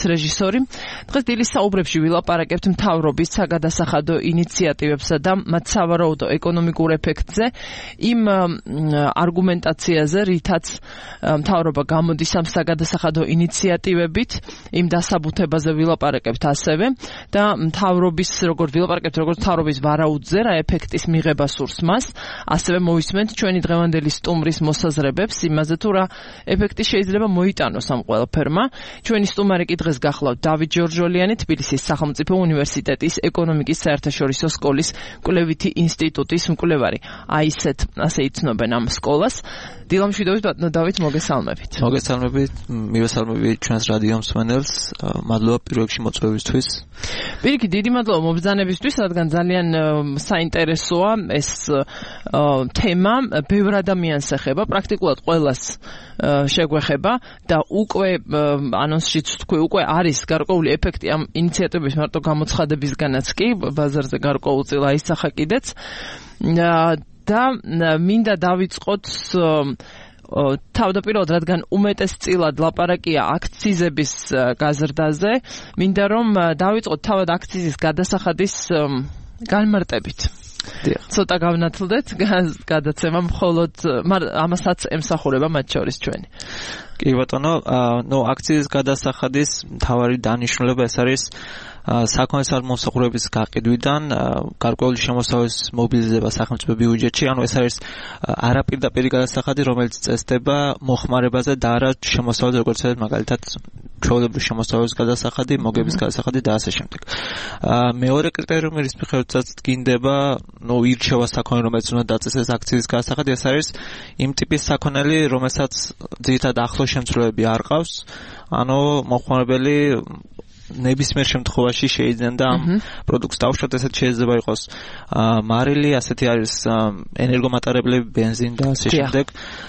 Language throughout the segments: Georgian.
რეჟისორი. დღეს დილის საუბრებში ვილაპარაკებთ მთავრობის საგადასახადო ინიციატივებსა და მათ სავარაუდო ეკონომიკურ ეფექტზე, იმ არგუმენტაციაზე, რითაც მთავრობა გამოდის ამ საგადასახადო ინიციატივებით, იმ დასაბუთებაზე ვილაპარაკებთ ასევე და მთავრობის მთავრობის ვარაუდზე რა ეფექტის მიღება სურს მას, ასევე მოვისმენთ ჩვენი დღევანდელი სტუმრის მოსაზრებებს იმაზე თუ რა ეფექტი შეიძლება მოიტანოს ამ ყველაფერმა. ჩვენი სტუმარი კი დღეს გახლავთ დავით ჯორჯოლიანი, თბილისის სახელმწიფო უნივერსიტეტის ეკონომიკის საერთაშორისო სკოლის კვლევითი ინსტიტუტის მკვლევარი. ასე იცნობენ ამ სკოლას. დილამშვიდობით ბატონო დავით, მოგესალმებით. მოგესალმებით, მივესალმებით ჩვენს რადიო მსმენელს. მადლობა პირველ რიგში მოწვევისთვის. პირიქით, დიდი მადლობა მობრძანებისთვის, რადგან ძალიან საინტერესოა ეს თემა, ბევრ ადამიანს ეხება, პრაქტიკულად ყველას შეგვეხება და უკვე ანონსშიც თქვი, უკვე არის გარკვეული ეფექტი ამ ინიციატივების მარტო გამოცხადებისგანაც კი, ბაზარზე გარკვეულწილ აისახა კიდეც. და მინდა დავიწყოთ თავდაპირველად, რადგან უმეტესწილად ლაპარაკია აქციზების გაზრდაზე, მინდა რომ დავიწყოთ თავად აქციზის გადასახადის განმარტებით. ცოტა გავნათლდეთ გადაცემა, მხოლოდ ამასაც ემსახურება მათ შორის ჩვენი. კი ბატონო, აქციზის გადასახადის მთავარი დანიშნულება ეს არის საქონლის მომსახურების გაყიდვიდან გარკვეული შემოსავალის მობილიზება სახელმწიფო ბიუჯეტში, ანუ ეს არის არაპირდაპირი გადასახადი, რომელიც წესდება მოხმარებაზე და არა შემოსავალს, როგორც მაგალითად ჩვეულებრივი შემოსავალის გადასახადი, მოგების გადასახადი და ასე შემდეგ. მეორე კრიტერიუმი, რის მიხედვითაც დგინდება, ირჩევა საქონელი, რომელიც უნდა დაწესდეს აქციზის გადასახადი, ეს არის იმ ტიპის საქონელი, რომელსაც ძირითადად ახლო შემცველები არ ყავს, ანუ მოხმარებელი ნებისმიერ შემთხვევაში შეიძლება ამ პროდუქტს დავუშვათ, ესეც შეიძლება იყოს მარილი, ასეთი არის ენერგომატარებლები, ბენზინი და ასე შემდეგ,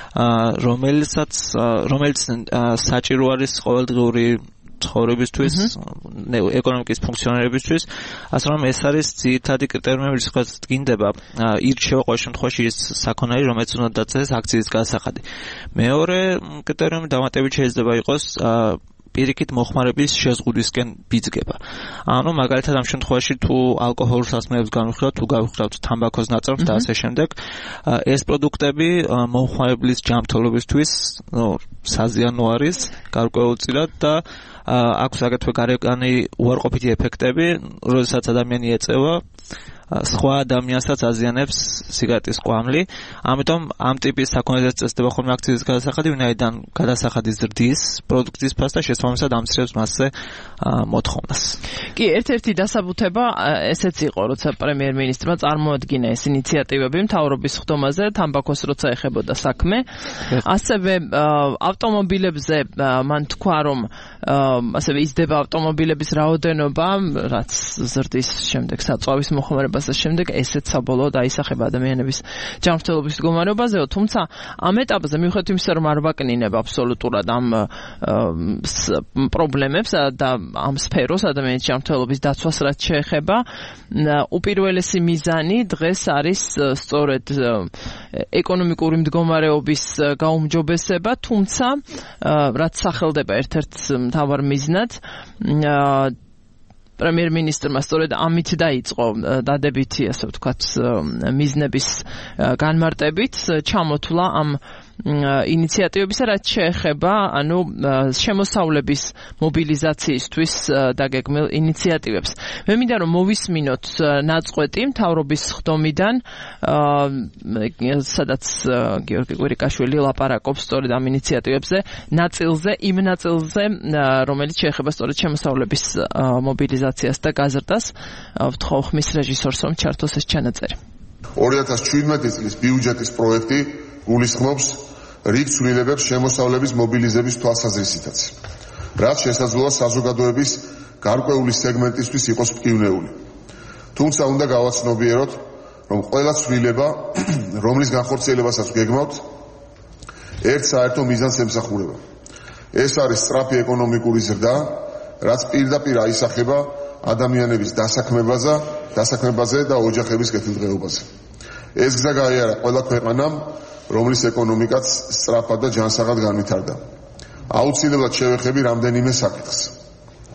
რომელიც საჭირო არის ყოველდღიური ცხოვრებისთვის, ეკონომიკის ფუნქციონირებისთვის, ასე რომ ეს არის ძირითადი კრიტერიუმები, რითაც დგინდება, ირჩევა ყოველ შემთხვევაში ის საქონელი, რომელიც უნდა დაწესდეს აქციზის გადასახადი. მეორე კრიტერიუმი დამატებით შეიძლება იყოს პირიქით მოხმარების შეზღუდვისკენ ბიძგება. ანუ მაგალითად ამ შემთხვევაში თუ ალკოჰოლურ სასმელებს განვიხილავთ, თუ გავიხილავთ თამბაქოს ნაწარმს და ასე შემდეგ, ეს პროდუქტები მოხმარებლის ჯანმრთელობისთვის საზიანო არის გარკვეულწილად და აქვს აგრეთვე გარეგანი უარყოფითი ეფექტები, როდესაც ადამიანი ეწევა სხვა ადამიანსაც აზიანებს სიგარეტის ყვამლი. ამიტომ ამ ტიპის საქონელზე წესდება ხოლმე აქციზის გადასახადი, ვინაიდან გადასახადი ზრდის პროდუქტის ფასს და შესაბამისად ამცირებს მასზე მოთხოვნას. კი, ერთ-ერთი დასაბუთება ესეც იყო, როცა პრემიერ-მინისტრმა წარმოადგინა ეს ინიციატივები მთავრობის ხდომაზე, თამბაქოს როცა ეხებოდა საქმე. ასევე ავტომობილებზე მან თქვა, რომ ასევე იზრდება ავტომობილების რაოდენობა, რაც ზრდის შემდეგ საწვავის მოხმარებას და შემდეგ ესეც საბოლოოდ აისახება ადამიანების ჯანმრთელობის მდგომარეობაზეო, თუმცა ამ ეტაპზე მიუხედავად იმისა, რომ არ ვაკნინებ აბსოლუტურად ამ პრობლემებს და ამ სფეროს ადამიანის ჯანმრთელობის დაცვას რაც შეეხება, უპირველესი მიზანი დღეს არის სწორედ ეკონომიკური მდგომარეობის გაუმჯობესება, თუმცა რაც სახელდება ერთ-ერთ მთავარ მიზნად, პრემიერ-მინისტრმა სწორედ ამით დაიწყო დადებითი, ასე ვთქვათ, მიზნების განმარტებით ჩამოთვლა ამ ინიციატივებისა, რაც შეეხება შემოსავლების მობილიზაციისთვის დაგეგმილ ინიციატივებს. მე მინდა რომ მოვისმინოთ ნაწყვეტი მთავრობის ხდომიდან, სადაც გიორგი კვირიკაშვილი ლაპარაკობს სწორედ ამ ინიციატივებზე, იმ ნაწილზე, რომელიც შეეხება სწორედ შემოსავლების მობილიზაციას და გაზრდას. ვთხოვ ხმის რეჟისორს, რომ ჩართოს ეს ჩანაწერი. 2017 წლის ბიუჯეტის პროექტი გულისხმობს რიგ ცვლილებებს შემოსავლების მობილიზების თვალსაზრისითაც, რაც შესაძლოა საზოგადოების გარკვეული სეგმენტისთვის იყოს მტკივნეული. თუმცა უნდა გავაცნობიეროთ, რომ ყველა ცვლილება, რომლის განხორციელებასაც გეგმავთ, ერთ საერთო მიზანს ემსახურება. ეს არის სწრაფი ეკონომიკური ზრდა, რაც პირდაპირ აისახება ადამიანების დასაქმებაზე და ოჯახების კეთილდღეობაზე. ეს გზა გაიარა ყველა ქვეყანამ, რომლის ეკონომიკაც სწრაფად და ჯანსაღად განვითარდა. აუცილებლად შევეხები რამდენიმე საკითხს.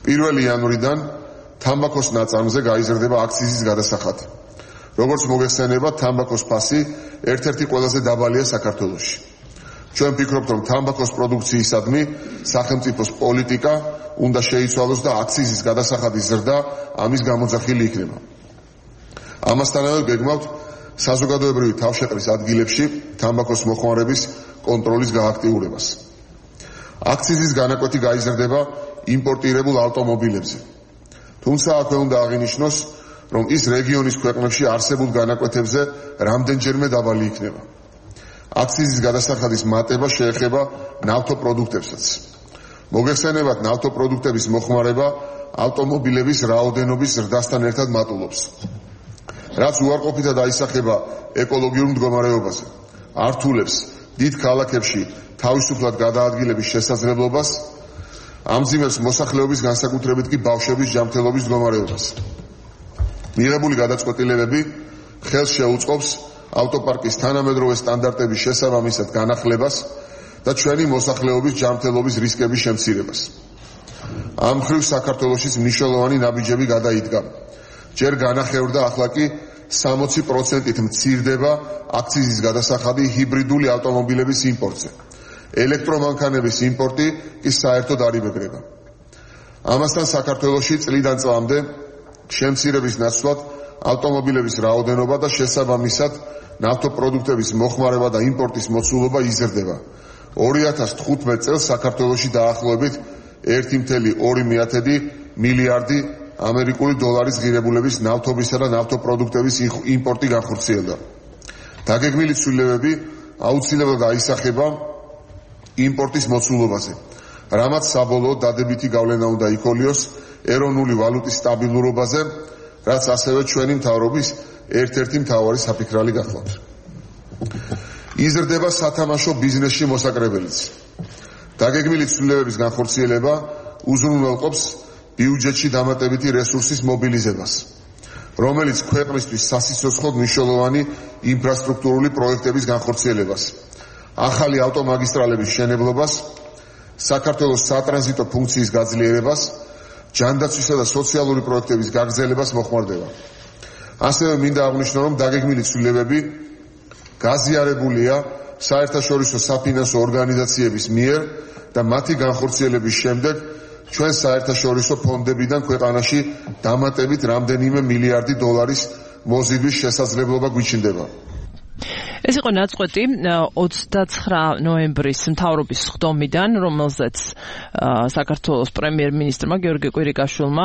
1 იანვრიდან თამბაქოს ნაწარმზე გაიზრდება აქციზის გადასახადი. როგორც მოგეხსენებათ, თამბაქოს ფასი ერთ-ერთი ყველაზე დაბალია საქართველოში. ჩვენ ვფიქრობთ, რომ თამბაქოს პროდუქციისადმი სახელმწიფოს პოლიტიკა უნდა შეიცვალოს და აქციზის გადასახადის ზრდა ამის გამოძახილი იქნება. ამასთანავე გეგმავთ საზოგადოებრივი თავშეყრის ადგილებში თამბაქოს მოხმარების კონტროლის გააქტიურებას. აქციზის განაკვეთი გაიზრდება იმპორტირებულ ავტომობილებზე. თუმცა აქვე უნდა აღინიშნოს, რომ ის რეგიონის ქვეყნებში არსებულ განაკვეთებზე რამდენჯერმე დაბალი იქნება. აქციზის გადასახადის მატება შეეხება ნავთობპროდუქტებსაც. მოგეხსენებათ, ნავთობპროდუქტების მოხმარება ავტომობილების რაოდენობის ზრდასთან ერთად მატულობს. რაც უარყოფითად აისახება ეკოლოგიურ მდგომარეობაზე, ართულებს დიდ ქალაქებში თავისუფლად გადაადგილების შესაძლებლობას, ამძიმებს მოსახლეობის განსაკუთრებით კი ბავშვების ჯანმრთელობის მდგომარეობას. მიღებული გადაწყვეტილებები ხელს შეუწყობს ავტოპარკის თანამედროვე სტანდარტების შესაბამისად განახლებას და ჩვენი მოსახლეობის ჯანმრთელობის რისკების შემცირებას. ამ მხრივ საქართველოშიც მნიშვნელოვანი ნაბიჯები გადაიდგა. ჯერ განახევრდა, ახლა კი 60%-ით მცირდება აქციზის გადასახადი ჰიბრიდული ავტომობილების იმპორტზე. ელექტრომანქანების იმპორტი კი საერთოდ არ იბეგრება. ამასთან საქართველოში წლიდან წლამდე შემცირების ნაცვლად ავტომობილების რაოდენობა და შესაბამისად ნავთობპროდუქტების მოხმარება და იმპორტის მოცულობა იზრდება. 2015 წელს საქართველოში დაახლოებით 1,2 მილიარდი ამერიკული დოლარის ღირებულების ნავთობისა და ნავთობპროდუქტების იმპორტი განხორციელდა. დაგეგმილი ცვლილებები აუცილებლად აისახება იმპორტის მოცულობაზე, რამაც საბოლოოდ დადებითი გავლენა უნდა იქონიოს ეროვნული ვალუტის სტაბილურობაზე, რაც ასევე ჩვენი მთავრობის ერთ-ერთი მთავარი საფიქრალი გახლავთ. იზრდება სათამაშო ბიზნესში მოსაკრებელიც. დაგეგმილი ცვლილებების განხორციელება უზრუნველყოფს ბიუჯეტში დამატებითი რესურსის მობილიზებას, რომელიც ქვეყნისთვის სასიცოცხლოდ მნიშვნელოვანი ინფრასტრუქტურული პროექტების განხორციელებას, ახალი ავტომაგისტრალების მშენებლობას, საქართველოს სატრანზიტო ფუნქციის გაძლიერებას, ჯანდაცვისა და სოციალური პროექტების გაგრძელებას მოხმარდება. ასევე მინდა აღვნიშნო, რომ დაგეგმილი ცვლილებები გაზიარებულია საერთაშორისო საფინანსო ორგანიზაციების მიერ და მათი განხორციელების შემდეგ ჩვენ საერთაშორისო ფონდებიდან ქვეყანაში დამატებით რამდენიმე მილიარდი დოლარის მოზიდვის შესაძლებლობა გვიჩნდება. ეს იყო ნაწყვეტი 29 ნოემბრის მთავრობის ხდომიდან, რომელზეც საქართველოს პრემიერ-მინისტრმა გიორგი კვირიკაშვილმა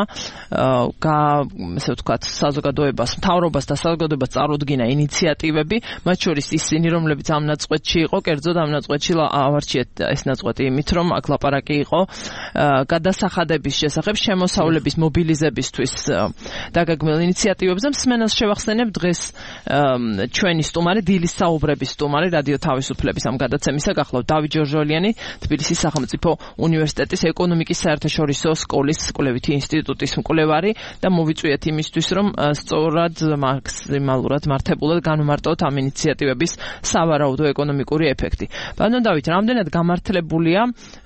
ესე ვთქვათ, საზოგადოებას, მთავრობას და საზოგადოებას წარუდგინა ინიციატივები, მათ შორის ისინი, რომლებიც ამ ნაწყვეტში იყო, კერძოდ ამ ნაწყვეტში ავარჩიეთ ეს ნაწყვეტი იმით, რომ აქ ლაპარაკი იყო გადასახადების შესახებ შემოსავლების მობილიზებისთვის დაგეგმილ ინიციატივებზე. მსმენელს შევახსენებ დღეს ჩვენი სტუმარი დილის საუბრების სტუმარი რადიო თავისუფლების ამ გადაცემისა გახლავთ დავით ჯორჟოლიანი, თბილისის სახელმწიფო უნივერსიტეტის ეკონომიკის საერთაშორისო სკოლის კვლევითი ინსტიტუტის მკვლევარი და მოვიწვიეთ იმისთვის, რომ სწორად მაქსიმალურად მართებულად განვმარტოთ ამ ინიციატივების სავარაუდო ეკონომიკური ეფექტი. ბატონ დავით, რამდენად გამართლებულია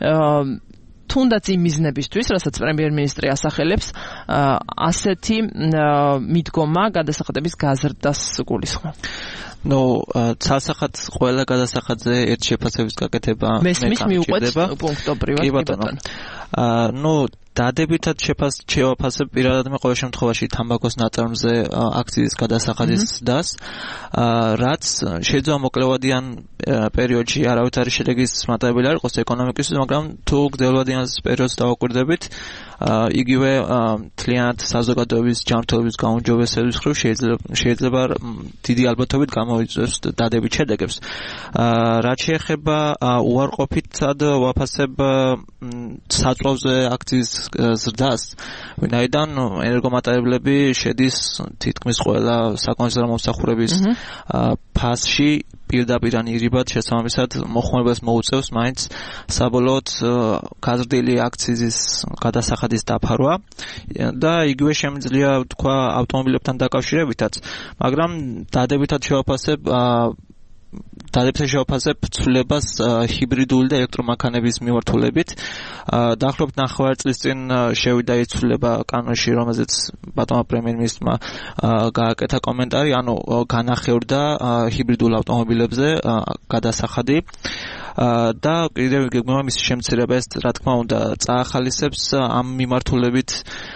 თუნდაც იმ მიზნებისთვის, რასაც პრემიერ-მინისტრი ასახელებს, ასეთი მიდგომა გადასახადების გაზრდას გულისხმობს? ცალსახად ყველა გადასახადზე ერთ შეფასების გაკეთება მესმის მიუყვეთ პუნქტობრივად. კი ბატონო. დადებითად შევაფასებ პირადად მე ყოველ შემთხვევაში თამბაქოს ნაწარმზე აქციზის გადასახადის ზრდას, რაც შეიძლება მოკლევადიან პერიოდში არავითარი შედეგის მატარებელი არ იყოს ეკონომიკისთვის, მაგრამ თუ გრძელვადიან პერიოდს დავაკვირდებით, იგივე თლიანად საზოგადოების ჯანმრთელობის გაუმჯობესების მხრივ შეიძლება დიდი ალბათობით გამოიწვევს დადებით შედეგებს. რაც შეეხება უარყოფითად ვაფასებ საწვავზე აქციზის ზრდას, ვინაიდან ენერგომატარებლები შედის თითქმის ყველა საკონსერვო მომსახურების ფასში პირდაპირ ან ირიბად შესაბამისად მოხმარებას მოუწევს მაინც საბოლოოდ გაზრდილი აქციზის გადასახადის დაფარვა და იგივე შემიძლია თქვა ავტომობილებთან დაკავშირებითაც, მაგრამ დადებითად შევაფასებ დადებითად შევაფასებ ცვლილებას ჰიბრიდული და ელექტრომანქანების მიმართულებით. დაახლოებით 9 წლის წინ შევიდა ის ცვლილება კანონში, რომელზეც ბატონმა პრემიერ-მინისტრმა გააკეთა კომენტარი, ანუ განახევრდა ჰიბრიდულ ავტომობილებზე გადასახადი. და კიდევ გეგმება მისი შემცირება, ეს რა თქმა უნდა წაახალისებს ამ მიმართულებით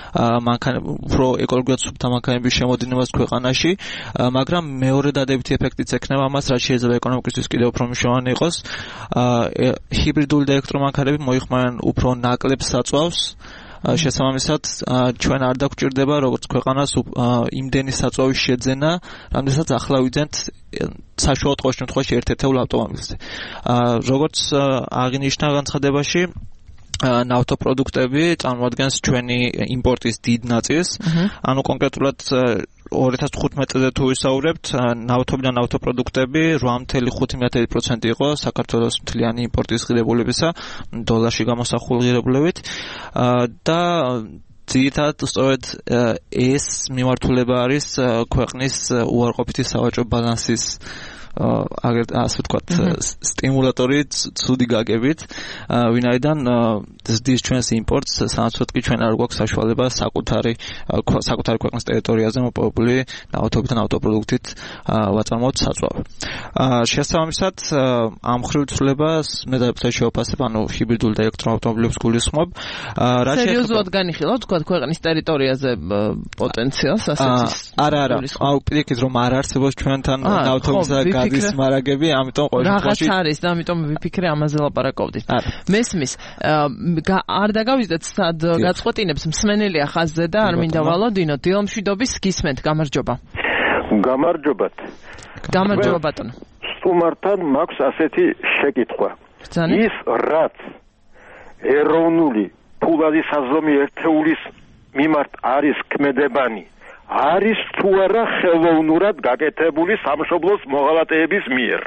უფრო ეკოლოგიურად სუფთა მანქანების შემოდინებას ქვეყანაში, მაგრამ მეორე დადებითი ეფექტიც ექნება ამას, რაც შეიძლება ეკონომიკისთვის კიდევ უფრო მნიშვნელოვანი იყოს. ჰიბრიდული და ელექტრომანქანები მოიხმარენ უფრო ნაკლებ საწვავს. შესაბამისად ჩვენ არ დაგვჭირდება როგორც ქვეყანას იმდენი საწვავის შეძენა, რამდენსაც ახლა ვიძენთ საშუალო ყოველ შემთხვევაში ერთ-ერთეულ ავტომობილზე. როგორც აღინიშნა განცხადებაში, ნავთობპროდუქტები წარმოადგენს ჩვენი იმპორტის დიდ ნაწილს, ანუ კონკრეტულად 2015 წელზე თუ ვისაუბრებთ, ნავთობი და ნავთობპროდუქტები 8.5% იყო საქართველოს მთლიანი იმპორტის ღირებულებისა, დოლარში გამოსახული ღირებულებით და ძირითადად სწორედ ეს მიმართულება არის ქვეყნის უარყოფითი სავაჭრო ბალანსის ასე ვთქვათ სტიმულატორი ცუდი გაგებით, ვინაიდან ზრდის ჩვენს იმპორტს, სანაცვლოდ კი ჩვენ არ გვაქვს საშუალება საკუთარი ქვეყნის ტერიტორიაზე მოპოვებული ნავთობი და ნავთობპროდუქტით ვაწარმოოთ საწვავი. შესაბამისად, ამ მხრივ ცვლილებას მე დადებითად შევაფასებ, ანუ ჰიბრიდულ და ელექტროავტომობილებს გულისხმობ. სერიოზულად განიხილავთ თქვა ქვეყნის ტერიტორიაზე პოტენციალს ასეთის? არა, პირიქით რომ არ არსებობს ჩვენთან ნავთობის გადის მარაგები, ამიტომ ყოველ შემთხვევაში რაღაც არის და ამიტომ ვიფიქრე ამაზე ლაპარაკობდით. მესმის, არ დაგავიძეთ სად გაწყვეტინებს მსმენელია ხაზზე და არ მინდა ვალოდინო, დილამშვიდობის გისმენთ, გამარჯობა. გამარჯობათ. გამარჯობა ბატონო. სტუმართან მაქვს ასეთი შეკითხვა. ბრძანეთ. ის რაც ეროვნული ფულადი საზომი ერთეულის მიმართ არის ქმედებანი, არის თუ არა ხელოვნურად გაკეთებული სამშობლოს მოღალატეების მიერ?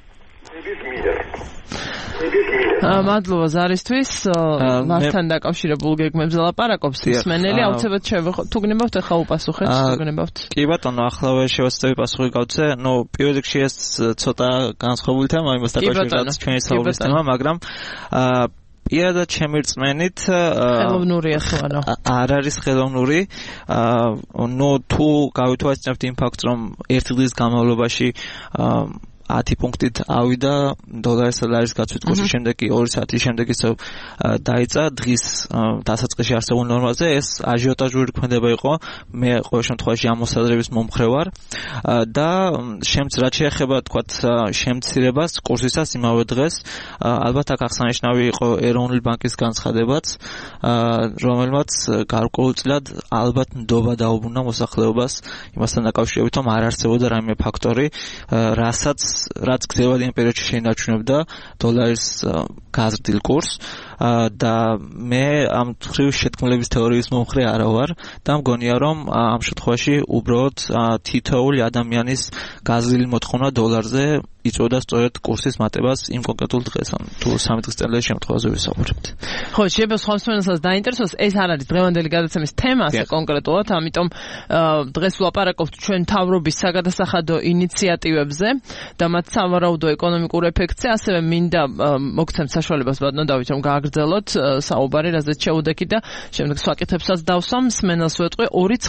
მადლობა ზარისთვის, მასთან დაკავშირებულ გეგმებზე ლაპარაკობს მსმენელი, აუცილებლად თუ გნებავთ ახლა უპასუხეთ, თუ გნებავთ. კი ბატონო, ახლა შევასწრები პასუხი გავცე, პირველ რიგში ეს ცოტა განსხვავებული თემა, იმას დაკავშირებით ჩვენი საუბრის თემა, მაგრამ პირადად ჩემი რწმენით ხელოვნურია თუ არა? არ არის ხელოვნური. თუ გავითვალისწინებთ იმ ფაქტს, რომ ერთი დღის განმავლობაში 10 პუნქტით ავიდა დოლარის სალარის გაცვლის კურსის შემდეგ კი 2 საათის შემდეგ ისევ დაიწყა დღის დასაწყისში არსებულ ნორმაზე. ეს აჟიოტაჟური ქმედება იყო, მე ყოველ შემთხვევაში ამ მოსაზრების მომხრე ვარ და რაც შეეხება თქვათ შემცირებას კურსისას იმავე დღეს, ალბათ აქ აღსანიშნავი იყო ეროვნული ბანკის განცხადებაც, რომელმაც გარკვეულწილად ალბათ ნდობა დაუბრუნა მოსახლეობას იმასთან დაკავშირებით, რომ არ არსებობდა რაიმე ფაქტორი, რაც გრძელვადიან იმ პერიოდში შეინარჩუნებდა დოლარის გაზრდილ კურსს და მე ამ მხრივ შეთქმულების თეორიის მომხრე არა ვარ და მგონია რომ ამ შემთხვევაში უბრალოდ თითოეული ადამიანის გაზრდილი მოთხოვნა დოლარზე იწვევდა სწორედ კურსის მატებას იმ კონკრეტულ დღეს, თუ 3 დღის წელიწადის შემთხვევაზე ვისაუბრებთ. ხო, შეიძლება სხვა მსმენელსაც დაინტერესოს, ეს არ არის დღევანდელი გადაცემის თემა ასე კონკრეტულად, ამიტომ დღეს ვლაპარაკობთ ჩვენ მთავრობის საგადასახადო ინიციატივებზე და მათ სავარაუდო ეკონომიკურ ეფექტზე, ასევე მინდა მოგცემთ საშუალებას ბატონო დავით, რომ გააგრძელოთ საუბარი, რაზეც შეუდექი და შემდეგ სხვა კითხვებსაც დავსვამ. მსმენელს ვეტყვი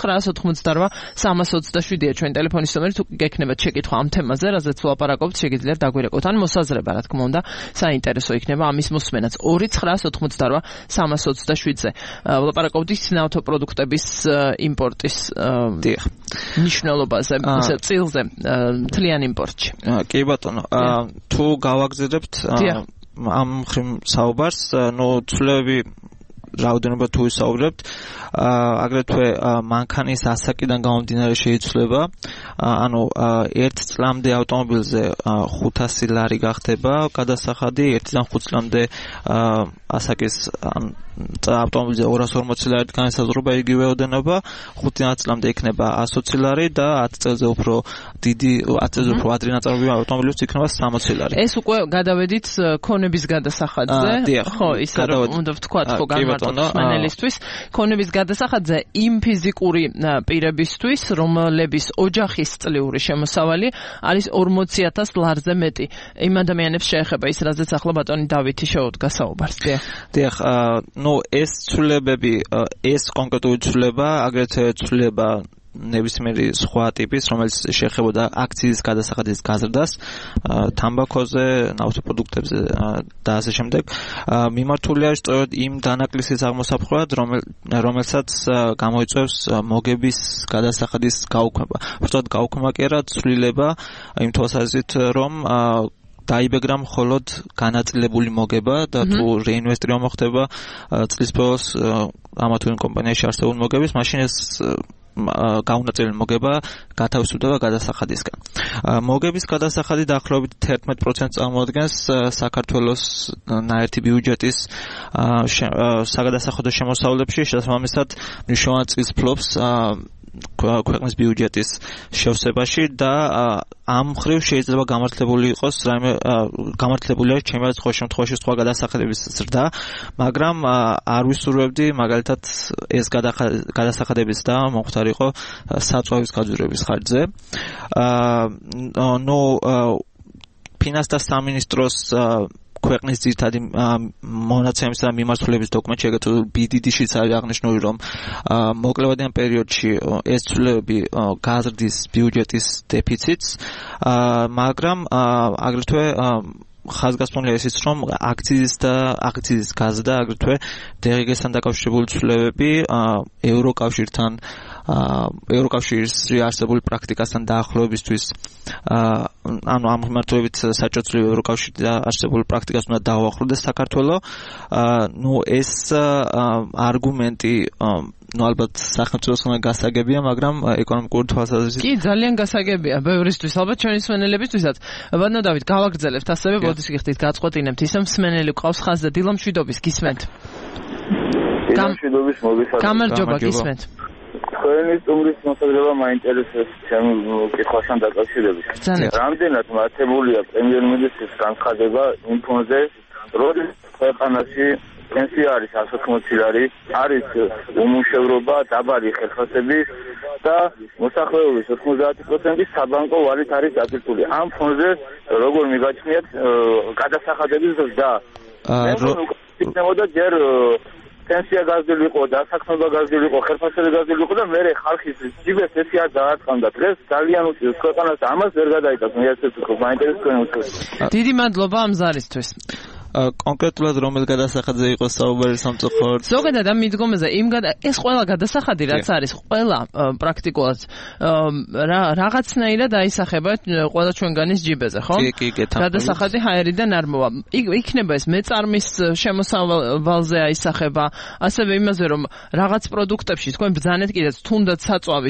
2988327-ია ჩვენი ტელეფონის ნომერი, თუ გექნებათ შეკითხვა ამ თემაზე, რაზეც ვლაპარაკობთ, შეგიძლიათ დაგვირეკოთ ან მოსაზრება, რა თქმა უნდა, საინტერესო იქნება ამის მოსმენაც. 2988327-ზე ვლაპარაკობთ ნავთობპროდუქტების იმპორტის მნიშვნელობაზე, წილზე მთლიან იმპორტში. კი ბატონო, თუ გავაგზავნებთ ამ საუბარს, ცვლილებები რაოდენობა თუ ვისაუბრებთ, აგრეთვე მანქანის ასაკიდან გამომდინარე შეიცვლება, ანუ 1 წლამდე ავტომობილზე 500 ლარი გახდება გადასახადი, 1-დან 5 წლამდე ასაკის ავტომობილზე 240 ლარით განისაზღვრება იგივე ოდენობა, 5 ნაწილამდე იქნება 120 ლარი და 10 წელზე უფრო დიდი 10 წელზე უფრო ადრე ნაწარმოებრივი ავტომობილიც იქნება 60 ლარი. ეს უკვე გადავედით ქონების გადასახადზე, ხო, ისა რომ უნდა ვთქვათ, ხო, განმარტოთ მსმენელისთვის, ქონების გადასახადზე იმ ფიზიკური პირებისთვის, რომლების ოჯახის წლიური შემოსავალი არის 40,000 ლარზე მეტი. იმ ადამიანებს შეეხება ის, რაზეც ახლა ბატონი დავითი შეუდგა საუბარს. დიახ, ეს ცვლილებები, ეს კონკრეტული ცვლილება, აგრეთვე ცვლილება ნებისმიერი სხვა ტიპის, რომელიც შეეხებოდა აქციის გადასახადის გაზრდას, თამბაქოზე, ნავთობპროდუქტებზე და ასე შემდეგ, მიმართულია სწორედ იმ დანაკლისის აღმოსაფხვრად, რომელსაც გამოიწვევს მოგების გადასახადის გაუქმება. უბრალოდ გაუქმება კი არა, ცვლილება იმ თვალსაზრისით, რომ დაიბეგრა მხოლოდ განაწილებული მოგება და თუ რეინვესტირება მოხდება წლის ბოლოს ამა თუ იმ კომპანიაში არსებული მოგების, მაშინ ეს გაუნაწილებელი მოგება გათავისუფლდება გადასახადისგან. მოგების გადასახადი დაახლოებით 11% წარმოადგენს საქართველოს ნაერთი ბიუჯეტის საგადასახადო შემოსავლებში, შესაბამისად მნიშვნელოვან წილს ფლობს ქვეყნის ბიუჯეტის შევსებაში და ამ მხრივ შეიძლება გამართლებული იყოს გამართლებულია ჩემი სხვა შემთხვევაში სხვა გადასახადების ზრდა, მაგრამ არ ვისურვებდი მაგალითად ეს გადასახადების და მომხდარიყო საწვავის გაძვირების ხარჯზე. ფინანსთა სამინისტროს ქვეყნის ძირითადი მონაცემის და მიმართულების დოკუმენტში ეგრეთვე BDD-შიც არის აღნიშნული, რომ მოკლევადიან პერიოდში ეს ცვლილებები გაზრდის ბიუჯეტის დეფიციტს, მაგრამ აგრეთვე ხაზგასმულია ისიც, რომ აქციის გაზრდა, აგრეთვე DRG-სთან დაკავშირებული ცვლილებები ევროკავშირის არსებული პრაქტიკასთან დაახლოებისთვის, ანუ ამ მიმართულებით საჭიროა ევროკავშირის არსებული პრაქტიკას უნდა დაუახლოვდეს საქართველოს. ეს არგუმენტი ალბათ სახელმწიფოს ხომ გასაგებია, მაგრამ ეკონომიკური თვალსაზრისით კი ძალიან გასაგებია ბევრისთვის, ალბათ ჩვენი მსმენელებისთვისაც. ბატონო დავით, გავაგრძელებთ ასევე, ბოდიშ გიხდით, გაწყვეტინებთ ისე მსმენელი ყავს ხაზზე. დილამშვიდობის, გისმენთ. დილამშვიდობის, მოგესალმებით. გამარჯობა, გისმენთ. თქვენი სტუმრის მოსაზრება მაინტერესებს ჩემი კითხვასთან დაკავშირებით. რამდენად მართებულია პრემიერ-მინისტრის განცხადება იმ ფონზე, რომ ქვეყანაში პენსია არის 180 ლარი, არის უმუშევრობა, დაბალი ხელფასები და მოსახლეობის 90% საბანკო ვალით არის დაკრძალული. ამ ფონზე როგორ მიგაჩნიათ გადასახადების ზრდა? იქნებოდა ჯერ პენსია გაზრდილიყო და საქმეობა გაზრდილიყო, ხელფასები გაზრდილიყო და მე ხალხის ჯიბეს ესე არ დაარტყამდა. დღეს ძალიან უწევს ქვეყანას და ამას ვერ გადაიტანს. მე ასე ვთქვი, მაინტერესებს. დიდი მადლობა ამ ზარისთვის. კონკრეტულად რომელ გადასახადზე იყოს საუბარი სამწუხაროდ? ზოგადად ამ მიდგომაზე ეს ყველა გადასახადი რაც არის, ყველა პრაქტიკულად რაღაცნაირად აისახება ყველა ჩვენგანის ჯიბეზე, ხო? კი, გადასახადი ჰაერიდან არ მოვა. იქნება ეს მეწარმის შემოსავალზე აისახება, ასევე იმაზე რომ რაღაც პროდუქტებში თქვენ ბრძანეთ კიდეც თუნდაც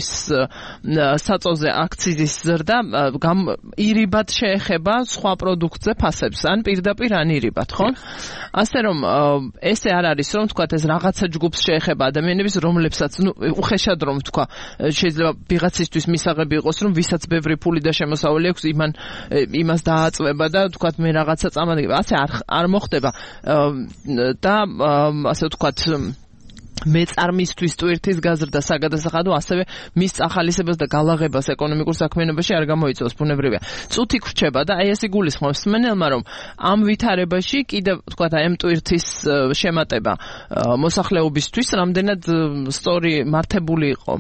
საწოვზე აქციზის ზრდა ირიბად შეეხება სხვა პროდუქტზე ფასებს, ან პირდაპირ ან ირიბად. ხო? ასე რომ ესე არ არის რომ თქვა ეს რაღაცა ჯგუფს შეეხება ადამიანების, რომლებსაც უხეშად რომ თქვა შეიძლება ვიღაცისთვის მისაღები იყოს, რომ ვისაც ბევრი ფული და შემოსავალი აქვს, იმას დააწვება და თქვა მე რაღაცა წამადგება. ასე არ მოხდება და ასე ვთქვათ მეწარმისთვის ტვირთის გაზრდა საგადასახადო ასევე მის ახალისებას და გალაღებას ეკონომიკურ საქმიანობაში არ გამოიწვევს, ბუნებრივია. წუთი ხრჩება და აი ეს იგულისხმობს მსმენელმა, რომ ამ ვითარებაში კიდევ თქვათ აი ამ ტვირთის შემატება მოსახლეობისთვის რამდენად სწორი მართებული იყო.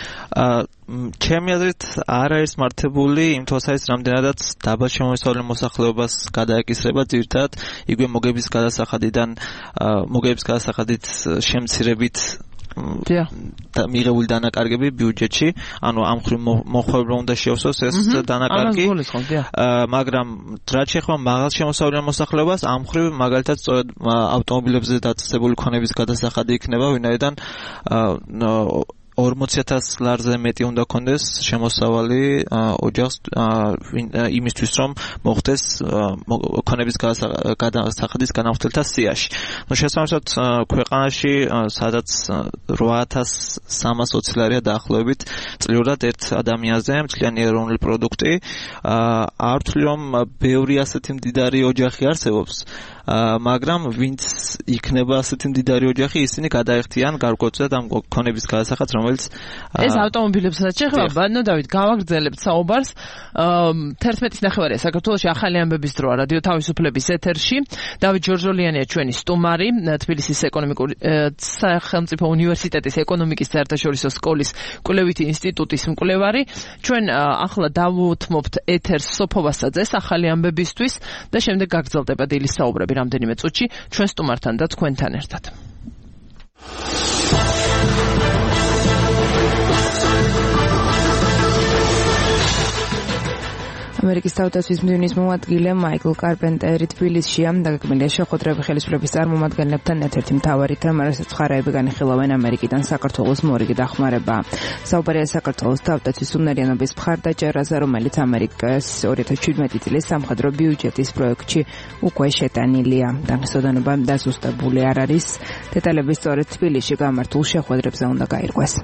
ჩემი აზრით არ არის მართებული იმ თვალსაზრისით, რამდენადაც დაბალ შემოსავლიან მოსახლეობას გადაეკისრება ძირითადად იგივე მოგების გადასახადით შემცირებით და მიღებული დანაკარგები ბიუჯეტში, ანუ ამ მხრივ მოხმარება უნდა შეავსოს ეს დანაკარგი, მაგრამ რაც შეეხება მაღალ შემოსავლიან მოსახლეობას, ამ მხრივ მაგალითად სწორედ ავტომობილებზე დაწესებული ქონების გადასახადი იქნება, ვინაიდან 40,000 ლარზე მეტი უნდა კონდეს შემოსავალი ოჯახს იმისთვის რომ მოხდეს ქონების გადასახადის განახორციელთა სიაში. ნუ შესაბამისად ქვეყანაში სადაც 8320 ლარია დაახლოებით წლიურად ერთ ადამიანზე მთლიანი ეროვნული პროდუქტი. არ ვთვლი რომ ბევრი ასეთი მდიდარი ოჯახი არსებობს, მაგრამ ვინც იქნება ასეთი მდიდარი ოჯახი, ისინი გადაეხტიან გარკვეულწილად ამ ქონების გადასახადს, რომელიც ეს ავტომობილებსაც შეხება. ბანო დავით, გავაგრძელებთ საუბარს. 11:09 საქართველოში ახალი ამბების დროა რადიო თავისუფლების ეთერში. დავით ჯორჯოლიანია ჩვენი სტუმარი, თბილისის ეკონომიკური სახელმწიფო უნივერსიტეტის ეკონომიკის საერთაშორისო სკოლის კვლევითი ინსტიტუტის მკვლევარი. ჩვენ ახლა დავუთმობთ ეთერს სოფო ვასაძეს ახალი ამბებისთვის და შემდეგ გაგრძელდება დილის საუბრები რამდენიმე წუთში ჩვენ სტუმართან და თქვენთან ერთად. ამერიკის თავდაცვის მდივნის მომადგილე მაიკლ კარპენტერი თბილისშია. დაგეგმილია შეხვედრები ხელისუფლების წარმომადგენლებთან. ერთ-ერთი მთავარი თემა, რასაც მხარეები განიხილავენ ამერიკიდან საქართველოს მორიგი დახმარება. საუბარია საქართველოს თავდაცვის უნარიანობის მხარდაჭერაზე, რომელიც ამერიკის 2017 წლის სამხედრო ბიუჯეტის პროექტში უკვე შეტანილია. დაღესტნობა დასუსტებული არ არის. დეტალები სწორედ თბილისში გამართულ შეხვედრებზე უნდა გაირკვეს.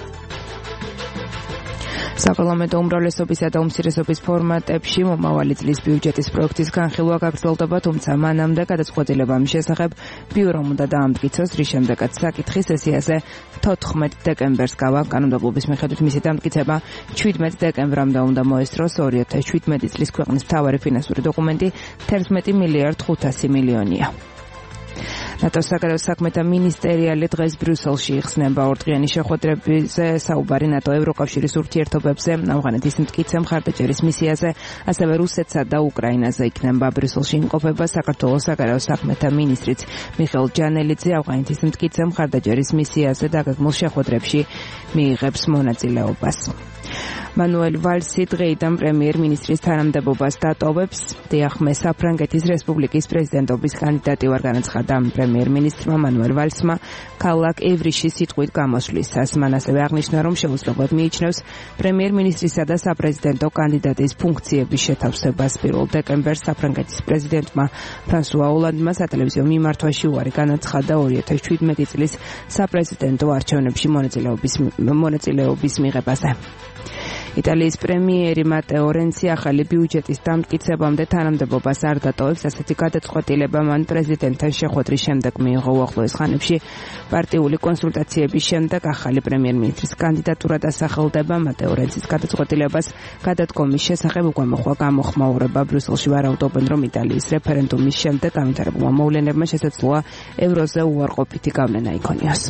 საპარლამენტო უმრავლესობისა და უმცირესობის ფორმატებში მომავალი წლის ბიუჯეტის პროექტის განხილვა გაგრძელდება, თუმცა მანამდე გადაწყვეტილება მის შესახებ ბიურომ უნდა დაამტკიცოს, რის შემდეგაც საკითხი სესიაზე 14 დეკემბერს გავა. კანონმდებლობის მიხედვით მისი დამტკიცება 17 დეკემბრამდე უნდა მოესწროს. 2017 წლის ქვეყნის მთავარი ფინანსური დოკუმენტი 11 მილიარდ 500 მილიონია. ნატოს საგარეო საქმეთა მინისტერიალი დღეს ბრიუსელში იხსნება ორდღიანი შეხვედრებზე საუბარი ნატო ევროკავშირის ურთიერთობებზე, ავღანეთის მტკიცე მხარდაჭერის მისიაზე, ასევე რუსეთსა და უკრაინაზე იქნება. ბრიუსელში იმყოფება საქართველოს საგარეო საქმეთა მინისტრიც მიხეილ ჯანელიძე. ავღანეთის მტკიცე მხარდაჭერის მისიაზე დაგეგმულ შეხვედრებში მიიღებს მონაწილეობას. მანუელ ვალსი დღეიდან პრემიერ-მინისტრის თანამდებობას დატოვებს. დიახმე საფრანგეთის რესპუბლიკის პრეზიდენტობის კანდიდატივარ განაცხადა პრემიერ-მინისტრმა მანუელ ვალსმა ქალაქ ევრიში სიტყვით გამოსვლისას. მან ასევე აღნიშნა, რომ შეუძლებლად მიიჩნევს პრემიერ-მინისტრისა და საპრეზიდენტო კანდიდატის ფუნქციების შეთავსებას. 1 დეკემბერს საფრანგეთის პრეზიდენტმა ფრანსუა ოლანდმა სატელევიზიო მიმართვაში უარი განაცხადა 2017 წლის საპრეზიდენტო არჩევნებში მონაწილეობის მიღებაზე. იტალიის პრემიერი მატეო რენცი ახალი ბიუჯეტის დამტკიცებამდე თანამდებობას არ დატოვებს. ასეთი გადაწყვეტილება მან პრეზიდენტთან შეხვედრის შემდეგ მიიღო. უახლოეს ხანებში პარტიული კონსულტაციების შემდეგ ახალი პრემიერ-მინისტრის კანდიდატურა დასახელდება. მატეო რენცის გადაწყვეტილებას გადადგომის შესახებ უკვე მოხდა გამოხმაურება. ბრიუსელში ვარაუდობენ, რომ იტალიის რეფერენდუმის შემდეგ განვითარებულმა მოვლენებმა შესაძლოა ევროზე უარყოფითი გავლენა იქონიოს.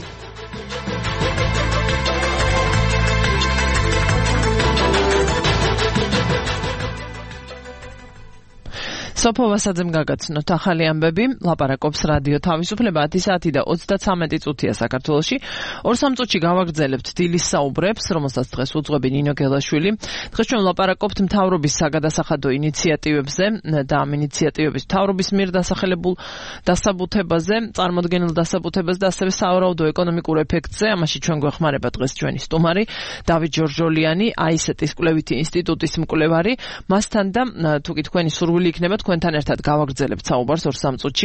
სოფო ვასაძემ გაგაცნოთ ახალი ამბები. ლაპარაკობს რადიო თავისუფლება. 10 საათი და 33 წუთია საქართველოში. 2-3 წუთში გავაგრძელებთ დილის საუბრებს, რომელსაც დღეს უძღვები ნინო გელაშვილი. დღეს ჩვენ ლაპარაკობთ მთავრობის საგადასახადო ინიციატივებზე და ამ ინიციატივების მთავრობის მიერ დასახელებულ დასაბუთებაზე, წარმოდგენილ დასაბუთებაზე და ასევე სავარაუდო ეკონომიკურ ეფექტზე. ამაში ჩვენ გვეხმარება დღეს ჩვენი სტუმარი დავით ჯორჯოლიანი, AICET-ის კვლევითი ინსტიტუტის მკვლევარი. მასთან და თუკი თქვენი სურვილი იქნება თქვენთან ერთად გავაგრძელებთ საუბარს 2-3 წუთში.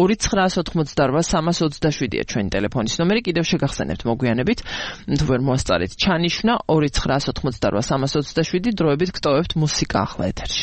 2998327-ია ჩვენი ტელეფონის ნომერი. კიდევ შეგახსენებთ მოგვიანებით, თუ ვერ მოასწარეთ ჩანიშვნა 2998327. დროებით გტოვებთ მუსიკა ახლა ეთერში.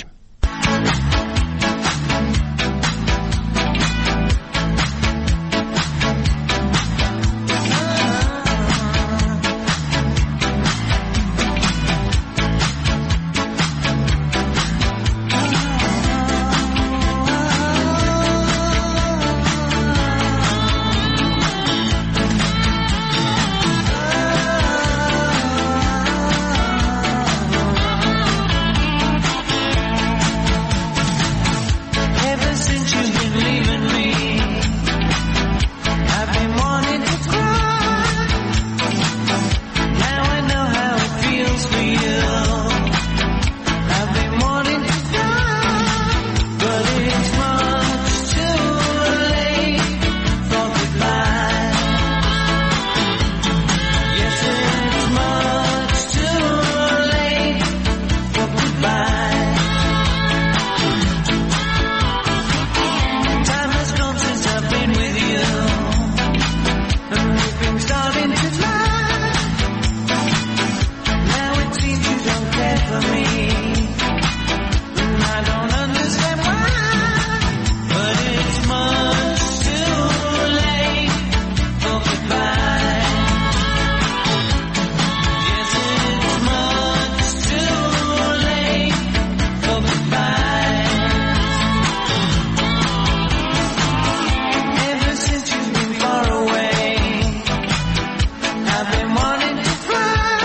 I've been wanting to fly.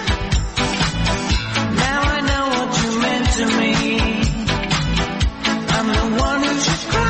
Now I know what you meant to me. I'm the one who should cry.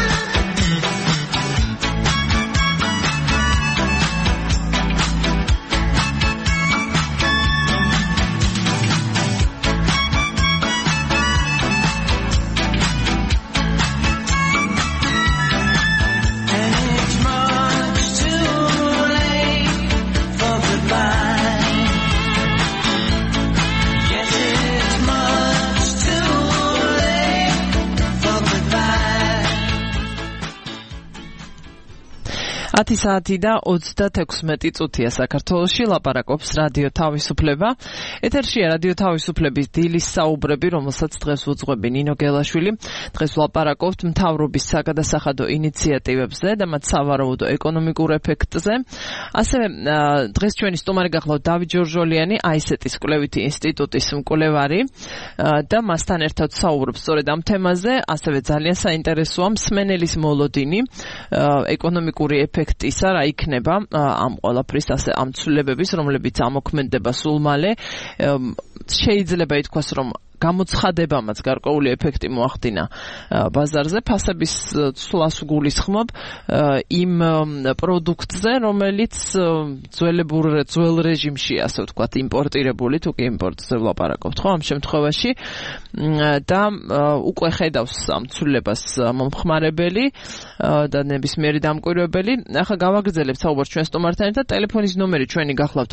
საათი და 36 წუთია საქართველოში ლაპარაკობს რადიო თავისუფლება. ეთერშია რადიო თავისუფლების დილის საუბრები, რომელსაც დღეს უძღვები ნინო გელაშვილი. დღეს ვლაპარაკობთ მთავრობის საგადასახადო ინიციატივებზე და მათ სავარაუდო ეკონომიკურ ეფექტზე. ასევე დღეს ჩვენი სტუმარი გახლავთ დავით ჯორჯოლიანი, აისეტის კვლევითი ინსტიტუტის მკვლევარი და მასთან ერთად საუბრობთ სწორედ ამ თემაზე. ასევე ძალიან საინტერესოა მსმენელის მოლოდინი, ეკონომიკური ეფექტი ისა რა იქნება ამ ყველაფრის ასე ამ ცვლილებების, რომლებიც ამოქმედება სულ მალე. შეიძლება ითქვას, რომ გამოცხადებამაც გარკვეული ეფექტი მოახდინა ბაზარზე, ფასების ცვლას გულისხმობ იმ პროდუქტზე, რომელიც ძველ რეჟიმში, ასე ვთქვათ, იმპორტირებული, თუ კი იმპორტზე ვლაპარაკობთ, ხო, ამ შემთხვევაში და უკვე ხედავს ამ ცვლილებას მომხმარებელი და ნებისმიერი დამკვირვებელი. ახლა გავაგრძელებთ საუბარს ჩვენ სტუმართან ერთად. ტელეფონის ნომერი ჩვენი გახლავთ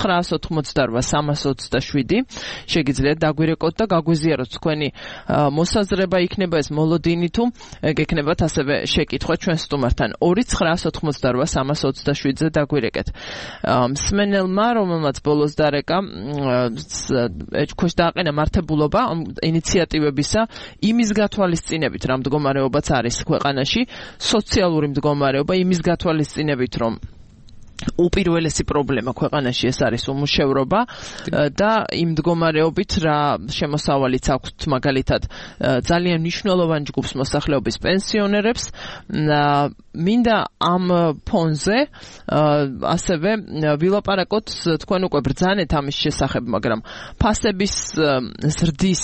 2-988-327. შეგიძლიათ დაგვირეკოთ და გაგვიზიაროთ თქვენი მოსაზრება, იქნება ეს მოლოდინი თუ გექნებათ ასევე შეკითხვა ჩვენ სტუმართან 2-988-327-ზე დაგვირეკეთ. მსმენელმა, რომელმაც ბოლოს დარეკა ეჭქვეშ დააყენა მართებულობა ინიციატივებისა იმის გათვალისწინებით, რა მდგომარეობაც არის ქვეყანაში, სოციალური მდგომარეობა იმის გათვალისწინებით, რომ უპირველესი პრობლემა ქვეყანაში ეს არის უმუშევრობა და იმ მდგომარეობით რა შემოსავალიც აქვთ მაგალითად ძალიან მნიშვნელოვან ჯგუფს მოსახლეობის პენსიონერებს. მინდა ამ ფონზე ასევე ვილაპარაკოთ, თქვენ უკვე ბრძანეთ ამის შესახებ, მაგრამ ფასების ზრდის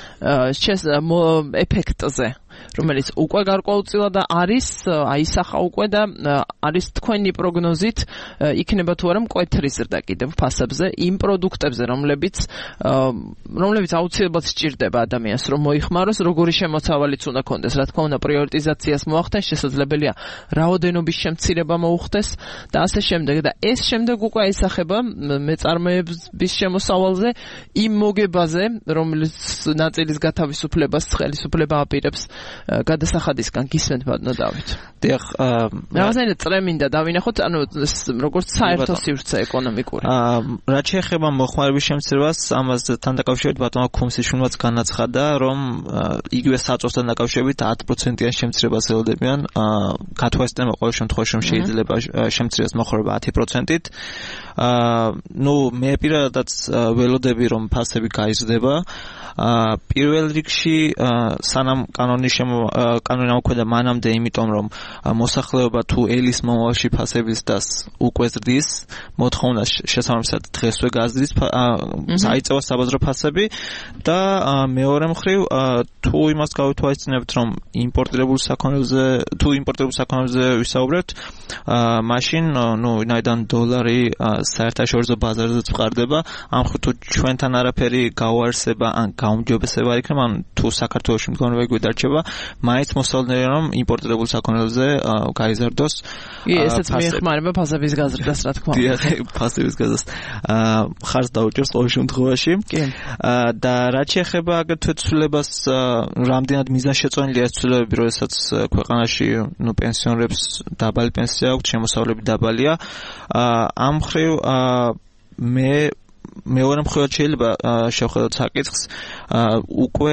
ეფექტზე, რომელიც უკვე გარკვეულწილად არის, აისახა უკვე და არის თქვენი პროგნოზით იქნება თუ არა მკვეთრი ზრდა კიდევ ფასებზე იმ პროდუქტებზე, რომლებიც აუცილებლად სჭირდება ადამიანს რომ მოიხმაროს, როგორი შემოცავალიც უნდა კონდეს, რა თქმა უნდა პრიორიტიზაციას მოახდენს, შესაძლებელია რაოდენობის შემცირება მოუხდეს და ასე შემდეგ და ეს შემდეგ უკვე აისახება მეწარმეების შემოსავალზე იმ მოგებაზე, რომელიც ნაწილის გათავისუფლებას ხელისუფლება აპირებს გადასახადისგან. გისმენთ ბატონო დავით? დიახ, რაღაცნაირად წრე მინდა დავინახოთ, ანუ როგორც საერთო სივრცე ეკონომიკური. რაც შეეხება მოხმარების შემცირებას, ამას თან დაკავშირებით ბატონო ქუმსიშვილმაც განაცხადა, რომ იგივე საწოლთან დაკავშირებით 10%-იან შემცირებას ელოდებიან. გათვალისწინება ყოველ შემთხვევაში რომ შეიძლება შემცირებას მოხმარება 10%-ით. მე პირადადაც ველოდები რომ ფასები გაიზრდება. პირველ რიგში სანამ კანონი ამოქმედა მანამდე, იმიტომ რომ მოსახლეობა თუ ელის მომავალში ფასების დას უკვე ზრდის, მოთხოვნა შესაბამისად დღესვე გაზრდის, საიწევა საბაზრო ფასები და მეორე მხრივ თუ იმას გავითვალისწინებთ, რომ იმპორტირებულ საქონელზე ვისაუბრებთ, მაშინ ვინაიდან დოლარი საერთაშორისო ბაზარზეც ვყარდება, ამ მხრივ თუ ჩვენთან არაფერი გაუარსება ან გაუმჯობესება იქნება, ან თუ საქართველოში მდგომარეობა იგივე დარჩება, მაინც მოსალოდნელია რომ იმპორტირებულ საქონელზე გაიზარდოს. ესეც მიეხმარება ფასების გაზრდას, რა თქმა უნდა. ფასების გაზრდას ხარს დაუჭერს ყოველ შემთხვევაში. და რაც შეეხება აგრეთვე ცვლილებას, რამდენად მიზანშეწონილია ეს ცვლილებები, როდესაც ქვეყანაში პენსიონერებს დაბალი პენსია აქვთ, შემოსავლები დაბალია. ამ მხრივ მეორე მხრივად შეიძლება შევხედოთ საკითხს, უკვე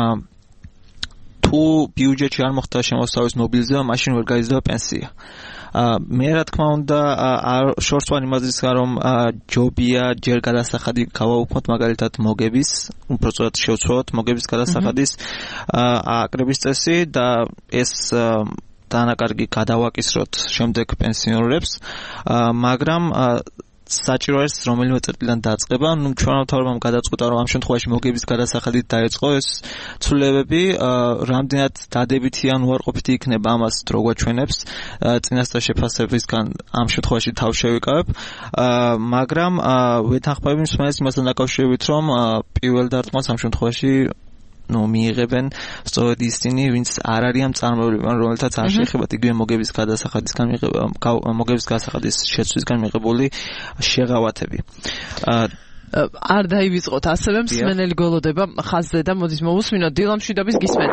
თუ ბიუჯეტში არ მოხდა შემოსავლის მობილიზება, მაშინ ვერ გაიზრდება პენსია. მე რა თქმა უნდა შორსვან იმაზისგან რომ ჯობია ჯერ გადასახადი გავაუქმოთ მაგალითად მოგების, უბრალოდ შევცვალოთ მოგების გადასახადის აკრების წესი და ეს დანაკარგი გადავაკისროთ შემდეგ პენსიონერებს, მაგრამ საჭირო არის რომელიმე წერტილიდან დაწყება, ჩვენ მთავრობამ გადაწყვიტა რომ ამ შემთხვევაში მოგების გადასახადით დაეწყო ეს ცვლილებები, რამდენად დადებითი ან უარყოფითი იქნება ამას დრო გვაჩვენებს, წინასწარ შეფასებისგან ამ შემთხვევაში თავ შევიკავებ, მაგრამ ვეთანხმები მსმენელს იმასთან დაკავშირებით, რომ პირველ დარტყმას ამ შემთხვევაში მიიღებენ სწორედ ისინი, ვინც არ არიან წარმოებული, რომელთაც არ შეეხებათ იგივე მოგების გადასახადისგან მოგების გადასახადის შეცვლისგან მიღებული შეღავათები. არ დაივიწყოთ ასევე მსმენელი გოლოდება ხაზზე და მოდის მოვუსმინოთ დილამ შვიდობის გისმენთ.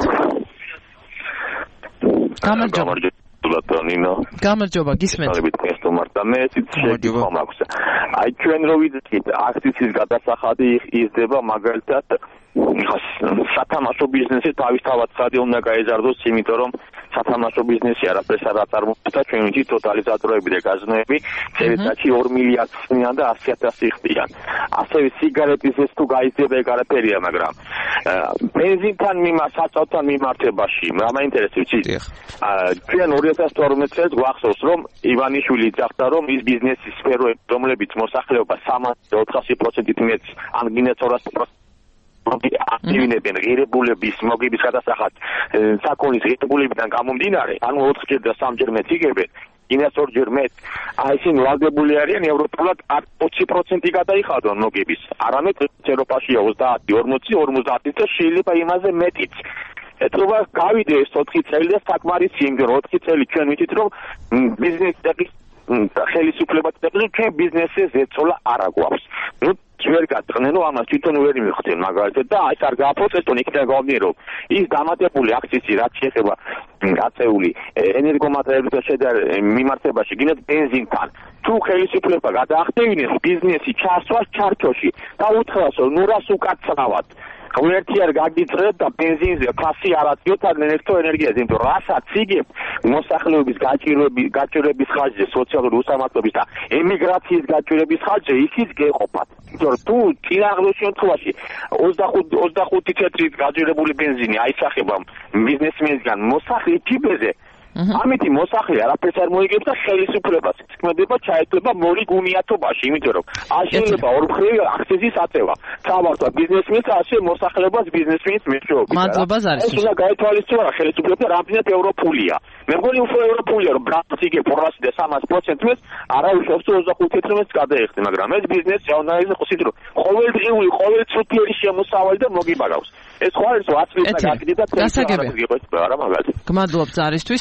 გამარჯობა გისმენთ. მე შეიძლება მაქვს. აი ჩვენ რო ვიძახით აქციის გადასახადი იზრდება მაგალითად სათამაშო ბიზნესი თავისთავად ხადი უნდა გაეზარდოს, იმიტომ რომ სათამაშო ბიზნესი არაფერს არ აწარმოებს და ჩვენ ვიცით ტოტალიზატორები და გაზნოები წელიწადში 2 მილიარდიან და 100,000 ხდიან. ასევე სიგარეტისეს თუ გაიზრდება ეგ არაფერია, მაგრამ ბენზინთან საწავთან მიმართებაში რა მაინტერესებს იცით? ჩვენ 2012 წელს გვახსოვს რომ ივანიშვილი იძახდა რომ ის ბიზნესის სფეროები რომლებიც მოსახლეობა 300-400%-ით მეტ ან გინდათ 200% აქტივინებენ ღირებულების მოგების გადასახად საქონლის ღირებულებიდან გამომდინარე, ანუ 4-ჯერ და 3-ჯერ მეტ იგებენ, ინას 2-ჯერ მეტ, აი ისინი ვალდებული არიან ევროპულად 20% გადაიხადონ მოგების, არამედ ევროპაშია 30-40 და შეიძლება იმაზე მეტიც. ეთქობა გავიდე ეს 4 წელი და საკმარისი, იმიტომ 4 წელი ჩვენ ვიცით რომ ბიზნესის ხელისუფლება ჩვენ ბიზნესზე ზეწოლა არ აგვაქვს. ვერ გაწყდნენ, რომ ამას თვითონ ვერ მიხდნენ მაგალითად და აი არ გააფოცესტონ იქიდან გავდიენ რომ ის დამატებული აქცისი რაც შეეხება გაწეული ენერგომატერიალებთან მიმართებაში გინდათ ბენზინთან თუ ხელისუფლება გადაახდევინეს ბიზნესი ჩასვას ჩარჩოში და უთხრას რომ ნურას უკაცრავად ღმერთი არ გაგიწრებ და ბენზინზე ფასი არ აწიოთ ან ელექტროენერგიაზე, იმიტომ რასაც იგებ მოსახლეობის გაჭირვების ხარჯზე, სოციალური უსამართლობის და ემიგრაციის გაჭირვების ხარჯზე ისიც გეყოფათ. იმიტომ რომ თუ წინააღმდეგ შემთხვევაში 25 ცენტრის გაჭირებული ბენზინი აისახება ბიზნესმენისგან მოსახლე ჯიბეზე, ამიტი მოსახლე არაფერს არ მოიგებს და ხელისუფლებას ქმედება ჩაეწება მორი გუნიათობაში, იმიტომ რომ არ შეიძლება ორმხრივი აქციის აწევა. თავართა ბიზნესმენს ასე მოსახლეობას ბიზნესმენის მეშვეობით. მადლობა ზარისთვისაც. ეს უნდა გაითვალისწინოს ხელისუფლება რამდენად ევროპულია. მე მგონი უფრო ევროპულია, რომ ბრანს იგებ 200-300%-ს არა უშავს 25 წელს გადაეხდე, მაგრამ ეს ბიზნესი უნდა იყოს ისე რომ ყოველდღიური, ყოველწუთიერი შემოსავალი და მოგიბარავს. ეს ხო არის 100 წლის გაკეთდა და არა მაგალითად. გმადლობ ზარისთვის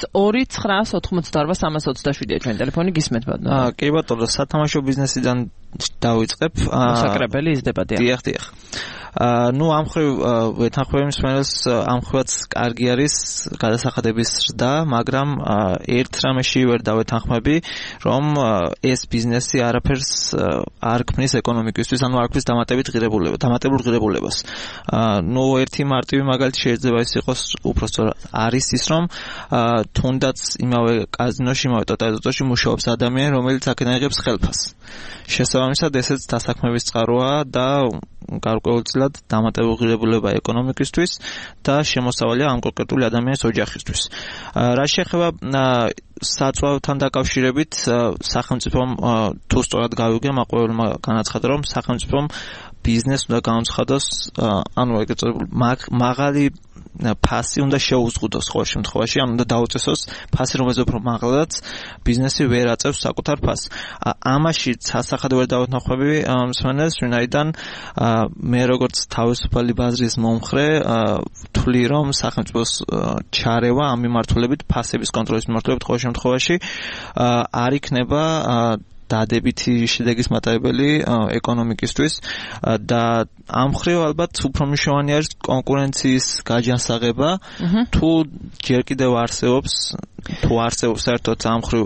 2-988-327-ია ჩვენი ტელეფონი გისმენთ ბატონო. კი ბატონო, სათამაშო ბიზნესიდან დავიწყებ. მოსაკრებელი იზრდება დიახ. დიახ. ნუ ამ ხრივ ვეთანხმები მსმენელს, ამ ხრივაც კარგი არის გადასახადების ზრდა, მაგრამ ერთ რამეში ვერ დავეთანხმები, რომ ეს ბიზნესი არაფერს არ ქმნის ეკონომიკისთვის, ანუ არ ქმნის დამატებულ ღირებულებას. ნუ ერთი მარტივი მაგალითი შეიძლება ის იყოს, უბრალოდ არის ის, რომ თუნდაც იმავე კაზინოში, იმავე ტოტალიზატორში მუშაობს ადამიანი, რომელიც აქედან იღებს ხელფასს. შესაბამისად, ესეც დასაქმების წყაროა და გარკვეულწილად დამატებულ ღირებულება ეკონომიკისთვის და შემოსავალია ამ კონკრეტული ადამიანის ოჯახისთვის. რა შეეხება საწვავთან დაკავშირებით, სახელმწიფომ თუ სწორად გავიგე, მაყურებელმა განაცხადა, რომ სახელმწიფომ ბიზნესს უნდა განაცხადოს, ანუ ეგრეთ წოდებული მაღალი ფასი უნდა შეუზღუდოს ყოველ შემთხვევაში, ანუ უნდა დაუწესოს ფასი, რომელიც უფრო მაღლადაც ბიზნესი ვერ აწევს საკუთარ ფასს. ამაში სასახად ვერ დავეთანხმები მსმენელს, ვინაიდან მე როგორც თავისუფალი ბაზრის მომხრე ვთვლი, რომ სახელმწიფოს ჩარევა ამ მიმართულებით, ფასების კონტროლის მიმართულებით ყოველ შემთხვევაში არ იქნება დადებითი შედეგის მატარებელი ეკონომიკისთვის და ამ ხრივ ალბათ უფრო მნიშვნელოვანი არის კონკურენციის გაჯანსაღება, თუ ჯერ კიდევ არსებობს საერთოდ ამ ხრივ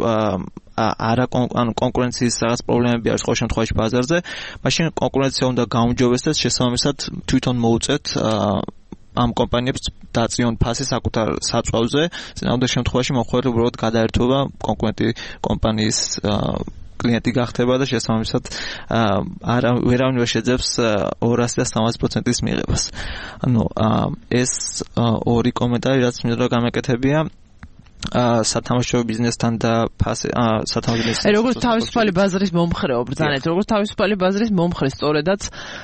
ანუ კონკურენციის რაღაც პრობლემები არის ყოველ შემთხვევაში ბაზარზე, მაშინ კონკურენცია უნდა გაუმჯობესდეს, შესაბამისად თვითონ მოუწეთ ამ კომპანიებს დაწიონ ფასი საკუთარ საწვავზე, წინააღმდეგ შემთხვევაში მოხდეთ უბრალოდ გადაერთვება კონკურენტი კომპანიის კლიენტი გახდება და შესაბამისად ვერავინ ვერ შეძებს 200 და 300%-ის მიღებას. ანუ ეს ორი კომენტარი რაც მინდა გამეკეთებია. სათამაშო ბიზნესთან და სათამაშო ბიზნესთან. როგორც თავისუფალი ბაზრის მომხრეო ბრძანეთ, როგორც თავისუფალი ბაზრის მომხრე სწორედაც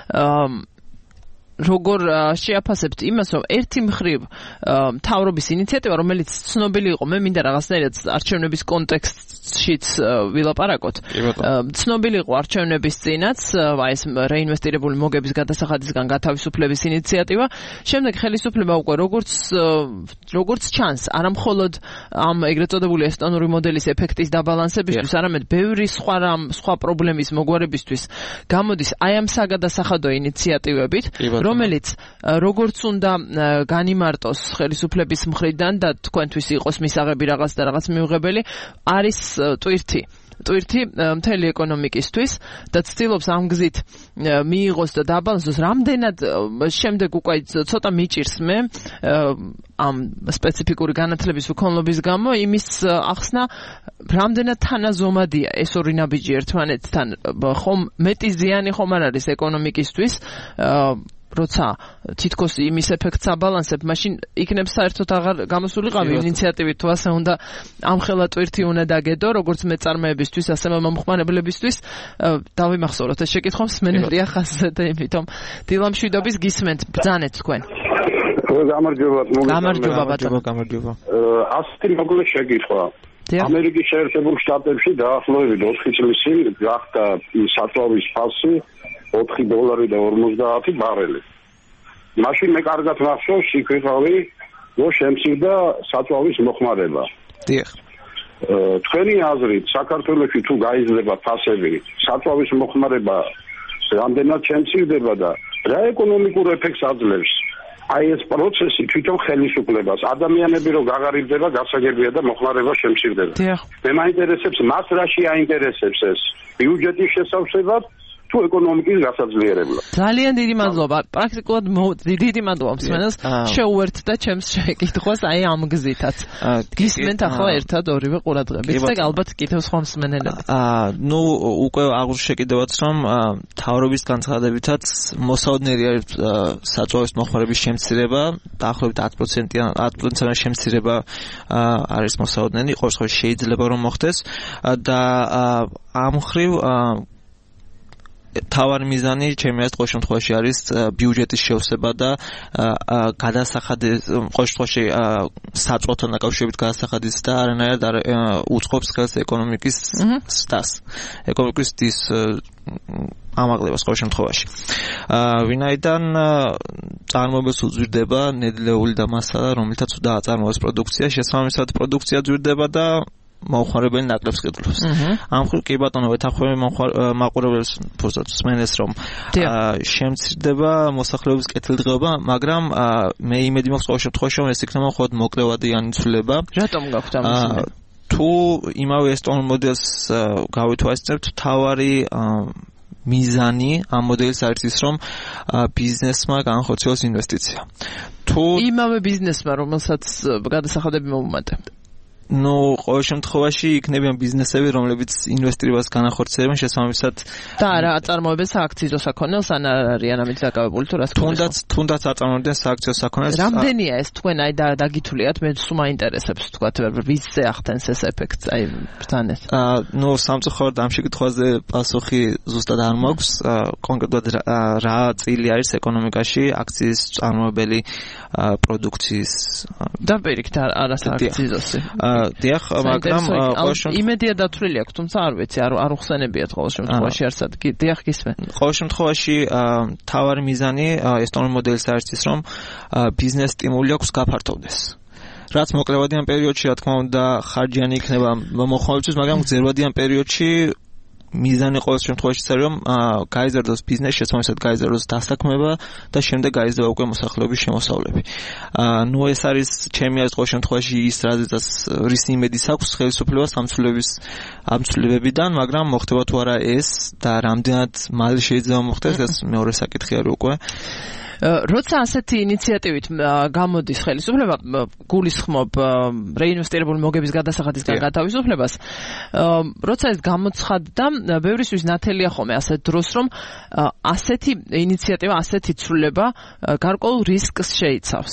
როგორ შეაფასებთ იმას, რომ ერთი მხრივ მთავრობის ინიციატივა, რომელიც ცნობილი იყო, მე მინდა რაღაცნაირად არჩევნების კონტექსტშიც ვილაპარაკოთ. ცნობილი იყო არჩევნების წინაც, აი ეს რეინვესტირებული მოგების გადასახადისგან გათავისუფლების ინიციატივა. შემდეგ ხელისუფლება უკვე როგორც ჩანს, არა მხოლოდ ამ ეგრეთ წოდებული ესტონური მოდელის ეფექტის დაბალანსებისთვის, არამედ ბევრი სხვა პრობლემის მოგვარებისთვის გამოდის აი ამ საგადასახადო ინიციატივებით, რომელიც როგორც უნდა განიმარტოს ხელისუფლების მხრიდან და თქვენთვის იყოს მისაღები რაღაც და რაღაც მიუღებელი, არის ტვირთი მთელი ეკონომიკისთვის და ცდილობს ამ გზით მიიღოს და დაბალანსოს. რამდენად შემდეგ უკვე ცოტა მიჭირს მე ამ სპეციფიკური განათლების უქონლობის გამო იმის ახსნა, რამდენად თანაზომადია ეს ორი ნაბიჯი ერთმანეთთან, ხომ მეტი ზიანი ხომ არ არის ეკონომიკისთვის, როცა თითქოს იმის ეფექტს აბალანსებ, მაშინ იქნებ საერთოდ აღარ გამოსულიყავი ინიციატივით, თუ ასე უნდა ამხელა ტვირთი უნდა დაგედო, როგორც მეწარმეებისთვის, ასე მომხმარებლებისთვის. დავიმახსოვროთ ეს შეკითხვა, მსმენელია ხაზზე და იმიტომ დილამშვიდობის გისმენთ, ბრძანეთ თქვენ. გამარჯობა ბატონო. ასეთი მოკლე შეკითხვა. ამერიკის შეერთებულ შტატებში დაახლოებით 4 წლის წინ გახდა საწვავის ფასი $4.50 ბარელი. მაშინ მე კარგად მახსოვს, იქ ვიყავი, რომ შემცირდა საწვავის მოხმარება. დიახ. თქვენი აზრით, საქართველოში თუ გაიზრდება ფასები, საწვავის მოხმარება რამდენად შემცირდება და რა ეკონომიკურ ეფექტს აძლევს? აი ეს პროცესი თვითონ ხელისუფლებას, ადამიანები რო გაღარიბდება, გასაგებია და მოხმარება შემცირდება. მე მაინტერესებს, მას რაში აინტერესებს ეს? ბიუჯეტის შესავსებად თუ ეკონომიკის გასაძლიერებლად. ძალიან დიდი მადლობა. პრაქტიკულად დიდი მადლობა მსმენელს შეუერთდა და ჩემს შეკითხვას აი ამ გზითაც. გისმენთ ახლა ერთად ორივე ყურადღებით და ალბათ კიდევ სხვა მსმენელები. ნუ უკვე აღნიშნე კიდევაც რომ თავრობის განცხადებითაც მოსაოდნელი არის საწვავის მოხმარების შემცირება, დაახლოებით 10%-იანი შემცირება არის მოსაოდნელი, ყოველ შემთხვევაში შეიძლება რომ მოხდეს და ამ მხრივ თავარი მიზანი ჩემი აზრით ყოველ შემთხვევაში არის ბიუჯეტის შევსება და გადასახადის ყოველ შემთხვევაში საწვავთან დაკავშირებით გადასახადის და არანაირად არ უწყობს ხელს ეკონომიკის სტას. ეკონომიკის ის ამაღლებას ყოველ შემთხვევაში. ვინაიდან წარმოებას უძვირდება ნედლეული და მასალა, რომელთაც დააწარმოოს პროდუქცია, შესაბამისად პროდუქცია ძვირდება და მოხმარებელი ნაკლებს ყიდულობს. ამ მხრივ კი ბატონო ვეთანხმები მაყურებელს ფუძად მსმენელს რომ შემცირდება მოსახლეობის კეთილდღეობა, მაგრამ მე იმედი მაქვს ყოველ შემთხვევაში რომ ეს იქნება მხოლოდ მოკლევადიანი ცვლილება. რატომ გაქვთ ამის? თუ იმავე ესტონურ მოდელს გავითვალისწინებთ, თავარი მიზანი ამ მოდელის არის ის რომ ბიზნესმა განხორციელოს ინვესტიცია. თუ იმავე ბიზნესმა რომელსაც გადასახადები მოუმატებთ. ნუ ყოველ შემთხვევაში იქნებიან ბიზნესები, რომლებიც ინვესტირებას განახორციელებენ შესაბამისად და რა აწარმოებენ სააქციზო საქონელს ან არიან ამით დაკავებული თუ რა თქმა უნდა. თუნდაც აწარმოებენ სააქციო საქონელს. რამდენია ეს თქვენ აი დაგითuliat მე სულ მაინტერესებს თქვათ ვისზე ახდენს ეს ეფექტს აი ბრძანეთ. ნუ სამწუხაროდ ამ შეკითხვაზე პასუხი ზუსტად არ მაქვს. კონკრეტულად რა წილი არის ეკონომიკაში აქციის წარმოებელი პროდუქციის და პირიქით არა სააქციზოსი. დიახ, მაგრამ იმედია დათვლილი აქვს, თუმცა არ ვიცი, არ უხსენებიათ ყოველ შემთხვევაში არსად. დიახ, გისმენ. ყოველ შემთხვევაში თავარი მიზანი ესტონურ მოდელის არის ის, რომ ბიზნეს სტიმული აქვს გაფართოვდეს. რაც მოკლევადიან პერიოდში, რა თქმა უნდა, ხარჯიანი იქნება მოხმარებისთვის, მაგრამ გრძელვადიან პერიოდში მიზანი ყოველ შემთხვევაში არის რომ გაიზარდოს ბიზნესი, შესაბამისად გაიზარდოს დასაქმება და შემდეგ გაიზრდება უკვე მოსახლეობის შემოსავლები. ნუ ეს არის ჩემი აზრით ყოველ შემთხვევაში ის რაზეც რის იმედიც აქვს ხელისუფლებას ამ ცვლილებებიდან, მაგრამ მოხდება თუ არა ეს და რამდენად მალე შეიძლება მოხდეს, ეს მეორე საკითხი არის უკვე. როცა ასეთი ინიციატივით გამოდის ხელისუფლება, გულისხმობ რეინვესტირებული მოგების გადასახადისგან გათავისუფლებას, როცა ეს გამოცხადდა, ბევრისთვის ნათელია ხოლმე ასეთ დროს, რომ ასეთი ინიციატივა, ასეთი ცვლილება გარკვეულ რისკს შეიცავს.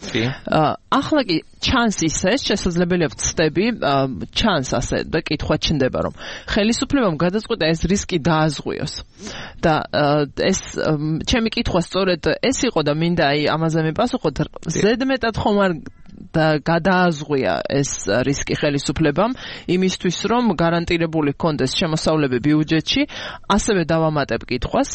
ახლა კი ჩანს ისე, შესაძლებელია ვწდები, ჩანს ასე და კითხვა ჩნდება, რომ ხელისუფლებამ გადაწყვიტა ეს რისკი დააზღვიოს. და ეს ჩემი კითხვა სწორედ ეს იყო და მინდა ამაზე მიპასუხოთ, ზედმეტად ხომ არ და გადააზღვია ეს რისკი ხელისუფლებამ იმისთვის რომ გარანტირებული ჰქონდეს შემოსავლები ბიუჯეტში, ასევე დავამატებ კითხვას,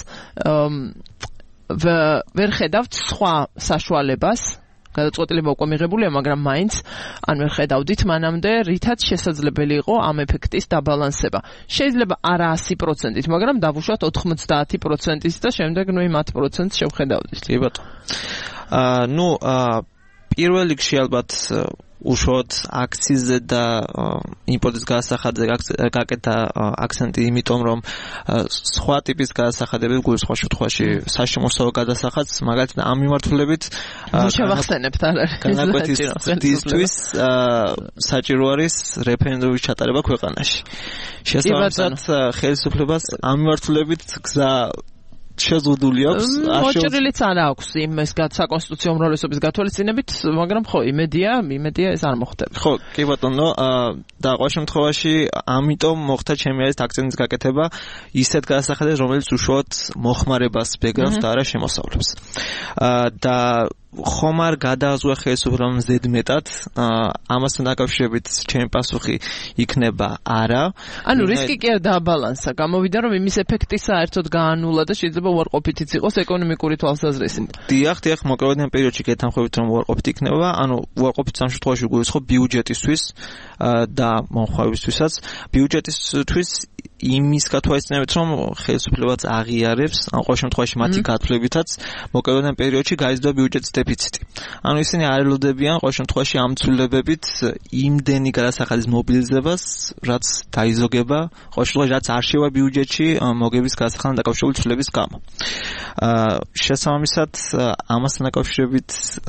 ვერ ხედავთ სხვა საშუალებას, გადაწყვეტილება უკვე მიღებულია, მაგრამ მაინც ან ვერ ხედავდით მანამდე, რითაც შესაძლებელი იყო ამ ეფექტის დაბალანსება. შეიძლება არა 100%-ით, მაგრამ დავუშვათ 90%-ით და შემდეგ იმ 10%-ს შევხედავდით. კი ბატონო. პირველ რიგში ალბათ უშუალოდ აქციზზე და იმპორტის გადასახადზე გაკეთა აქცენტი, იმიტომ რომ სხვა ტიპის გადასახადები სხვა შემთხვევაში საშემოსავლო გადასახადს მაგალითად ამ მიმართულებით შევახსენებთ განაკვეთისთვის საჭირო არის რეფერენდუმის ჩატარება ქვეყანაში. შესაბამისად ხელისუფლებას ამ მიმართულებით გზა შეზღუდული აქვს. მოჭრილიც არ აქვს იმის საკონსტიტუციო უმრავლესობის გათვალისწინებით, მაგრამ ხო, იმედია ეს არ მოხდება. ხო, კი ბატონო, და ყოველ შემთხვევაში ამიტომ მოხდა ჩემი აზრით აქცენტის გაკეთება ისეთ გადასახადებს, რომელიც უშუალოდ მოხმარებას ბეგრავს და არა შემოსავლებს. და ხომ არ გადააზღვა ხელისუფლებამ ზედმეტად, ამასთან დაკავშირებით ჩემი პასუხი იქნება არა. ანუ რისკი კი არ დააბალანსა, გამოვიდა რომ იმის ეფექტი საერთოდ გაანულა და შეიძლება უარყოფითიც იყოს ეკონომიკური თვალსაზრისით. დიახ, მოკლევადიან პერიოდში გეთანხმებით რომ უარყოფით იქნება, ანუ უარყოფით ამ შემთხვევაში გულისხმობ ბიუჯეტისთვის და მომხმარებისთვისაც. ბიუჯეტისთვის იმის გათვალისწინებით რომ ხელისუფლებაც აღიარებს, ან ყოველ შემთხვევაში მათი გათვლებითაც მოკლევადიან პერიოდში გაიზრდა ბიუჯეტის დეფიციტი. ანუ ისინი არ ელოდებიან ყოველ შემთხვევაში ამ ცვლილებებით იმდენი გადასახადის მობილიზებას, რაც დაიზოგება, ყოველ შემთხვევაში რაც არ შევა ბიუჯეტში მოგების გადასახადთან დაკავშირებული ცვლილების გამო. შესაბამისად, ამასთან დაკავშირებით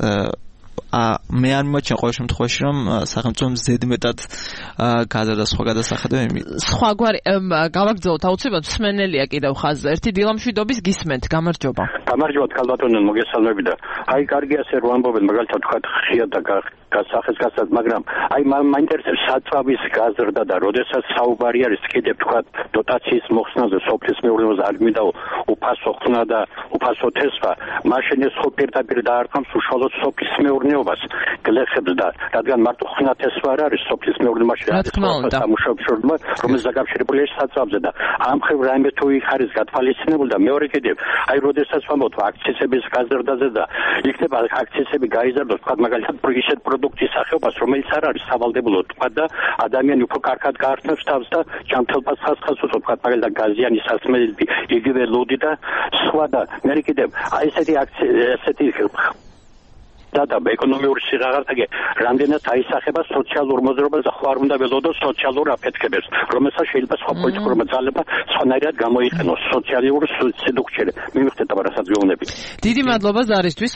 მე არ მიმაჩნია ყოველ შემთხვევაში რომ სახელმწიფომ ზედმეტად გადადა სხვა გადასახადები. სხვაგვარი გავაგრძელოთ აუცილებლად მსმენელია კიდევ ხაზზე. ერთი დილამშვიდობის გისმენთ, გამარჯობა. გამარჯობა თქალბატონო, მოგესალმები და კარგი ასე რომ ამბობენ მაგალითად თქვა ხია და გასახეს გასად, მაგრამ მაინტერესებს საწვავის გაზრდა და როდესაც საუბარი არის კიდევ თქვა დოტაციის მოხსნაზე, სოფლის მეურნეობაზე არ მინდა უფასო ხსნა და უფასო თესვა, მაშინ ეს ხო პირდაპირ დაარტყამს უშუალოდ სოფლის მეურნეობას გლეხებს და რადგან მარტო ხსნა თესვა არ არის სოფლის მეურნეობაში სამუშაოების შორმა, რომელიც დაკავშირებულია საწვავზე და ამ ხევ რაიმე თუ იქ არის გათვალისწინებული და მეორე კიდევ როდესაც ვამბობთ აქციზების გაზრდაზე და იქნება აქციზები გაიზარდოს, თქვა მაგალითად ისეთ პროდუქტის სახეობას, რომელიც არ არის სავალდებულო, თქვა და ადამიანი უფრო კარგად გაართმევს თავს და ჯანმრთელობას ხასხას უწევს, თქვა მაგალითად გაზიანი სასმელები, იგივე ლოდი და სხვა და მე კიდევ ესეთი და ეკონომიური სიღარიბე რამდენად აისახება სოციალურ მოძრაობას და ხო არ უნდა ველოდოს სოციალურ აფეთქებებს, რომელსაც შეიძლება სხვა პოლიტიკურმა ძალებმა სხვანაირად გამოიყენოს სოციალურ სედუქჩერე. მივხვდეთ რასაც გეუბნები. დიდი მადლობა ზარისთვის.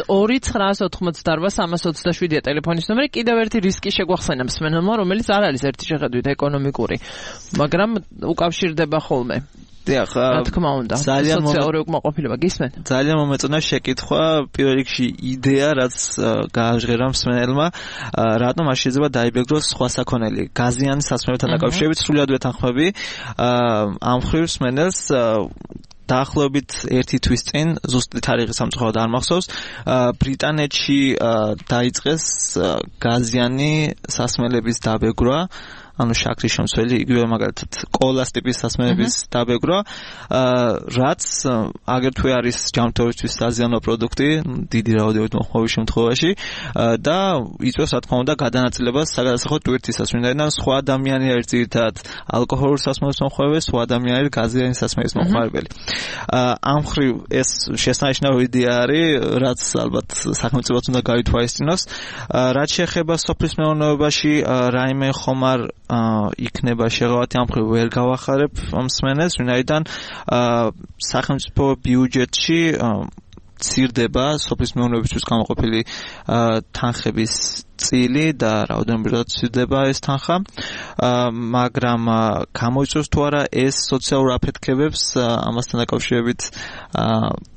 2-988-327-ია ტელეფონის ნომერი. კიდევ ერთი რისკი შეგვახსენა მსმენელმა, რომელიც არ არის ერთი შეხედვით ეკონომიკური, მაგრამ უკავშირდება ხოლმე. დიახ, რა თქმა უნდა, სოციალური უკმაყოფილება გისმენთ. ძალიან მომეწონა შეკითხვა, პირველ რიგში იდეა, რაც გააჟღერა მსმენელმა, რატომ არ შეიძლება დაიბეგროს სხვა საქონელი. გაზიანი სასმელებთან დაკავშირებით სრულად ვეთანხმები. ამ მხრივ მსმენელს დაახლოებით 1 თვის წინ, ზუსტი თარიღი სამწუხაროდ არ მახსოვს, ბრიტანეთში დაიწყეს გაზიანი სასმელების დაბეგრვა, ანუ შაქრის შემცველი, იგივე მაგალითად კოლას ტიპის სასმელების დაბეგრვა, რაც აგრეთვე არის ჯანმრთელობისთვის საზიანო პროდუქტი, დიდი რაოდენობით მოხმარების შემთხვევაში და იწვევს რა თქმა უნდა გადანაწილებას საგადასახადო ტვირთისას, ვინაიდან სხვა ადამიანი არის ძირითადად ალკოჰოლურ სასმელებს მომხმარებელი, სხვა ადამიანი არის გაზიანი სასმელის მომხმარებელი. ამ მხრივ ეს შესანიშნავი იდეა არის, რაც ალბათ სახელმწიფოც უნდა გაითვალისწინოს. რაც შეეხება სოფლის მეურნეობაში, რაიმე ხომ არ იქნება შეღავათი ამ მხრივ ვერ გავახარებ მსმენელს, ვინაიდან სახელმწიფო ბიუჯეტში ცირდება სოფლის მეურნეობისთვის გამოყოფილი თანხების წილი და რაოდენობრივად ცირდება ეს თანხა, მაგრამ გამოიწვევს თუ არა ეს სოციალურ აფეთქებებს, ამასთან დაკავშირებით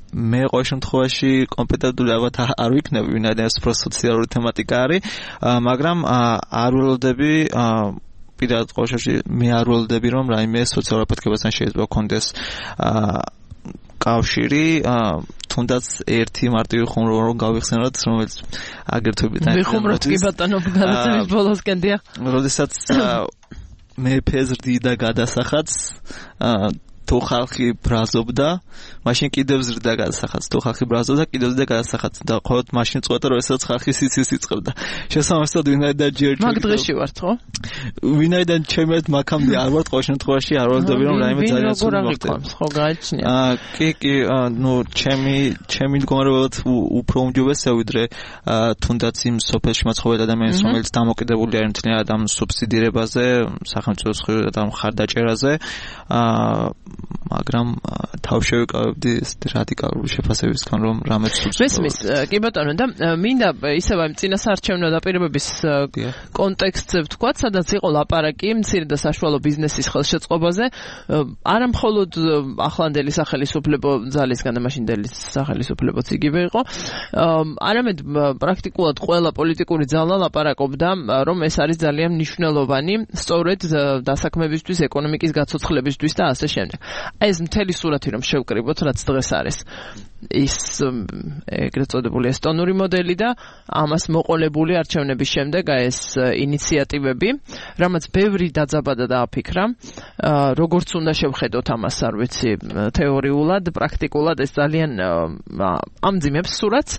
მე ყოველ შემთხვევაში კომპეტენტური ალბათ არ ვიქნები, ვინაიდან ეს უფრო სოციალური თემატიკა არის, მაგრამ არ ველოდები პირადად ყოველ შემთხვევაში მე არ ველოდები რომ რაიმე სოციალურ აფეთქებასთან შეიძლება გქონდეს კავშირი, თუნდაც ერთი მარტივი ხუმრობა რომ გავიხსენოთ, რომელიც აგერთვებით ვიხუმროთ კი ბატონო, გადაცემის ბოლოსკენ დიახ. როდესაც მეფე ზრდიდა გადასახადს, თუ ხალხი ბრაზობდა, მაშინ კიდევ ზრდა გადასახადს, თუ ხალხი ბრაზობდა, კიდევ ზრდა გადასახადს და ყოველ მაშინ წყვეტა, როდესაც ხალხი სიცილს იწყებდა. შესაბამისად, ვინაიდან ჯერ მაგ დღეში ვართ, ხო? ვინაიდან ჩემი მაქამდე არ ვარ ყოველ შემთხვევაში არ ველოდები რომ რაიმე ძალიან ცუდ მოხდეს. ხო, გაიჩნია. კი, ნუ ჩემი მდგომარეობაც უფრო უმჯობესია ვიდრე თუნდაც იმ სოფელში მაცხოვრებელ ადამიანის, რომელიც დამოკიდებული არის მთლიანად ამ სუბსიდირებაზე, სახელმწიფოს და მხარდაჭერაზე, მაგრამ თავში ვიკავებდი ეს რადიკალური შეფასებისგან რომ რამეც მესმის კი ბატონო და მინდა ისევ ამ წინასაარჩევნო დაპირებების კონტექსტზე ვთქვათ, სადაც იყო ლაპარაკი მცირე და საშუალო ბიზნესის ხელშეწყობაზე, არა მხოლოდ ახლანდელი სახელმწიფო ძალისგან და მაშინდელი სახელმწიფოც იგივე იყო, არამედ პრაქტიკულად ყველა პოლიტიკური ძალა ლაპარაკობდა, რომ ეს არის ძალიან მნიშვნელოვანი სწორედ დასაქმებისთვის, ეკონომიკის გაცოცხლებისთვის და ასე შემდეგ. ეს მთელი სურათი რომ შევკრიბოთ, რაც დღეს არის. ის ეგრეთ წოდებული ესტონური მოდელი და ამას მოყოლებული არჩევნების შემდეგ ეს ინიციატივები, რამაც ბევრი დაძაბადა და აფიქრა, როგორც უნდა შევხედოთ ამას, არ ვიცი, თეორიულად, პრაქტიკულად ეს ძალიან ამძიმებს სურათს,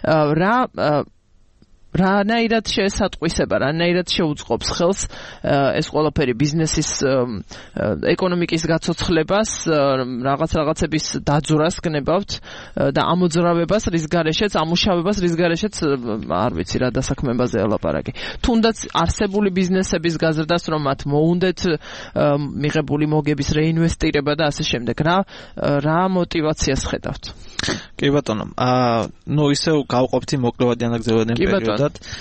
რანაირად შეესატყვისება, რანაირად შეუწყობს ხელს ეს ყველაფერი ბიზნესის ეკონომიკის გაცოცხლებას, რაღაცების დაძვრას გნებავთ და ამოძრავებას, რის გარეშეც, ამუშავებას, რის გარეშეც არ ვიცი რა დასაქმებაზე ლაპარაკი. თუნდაც არსებული ბიზნესების გაზრდას, რომ მათ მოუნდეთ მიღებული მოგების რეინვესტირება და ასე შემდეგ. რა мотивაციას ხედავთ? კი ბატონო, ნუ ისევ გავყოფთ მოკლევადი ანაგზევადიან პერიოდად.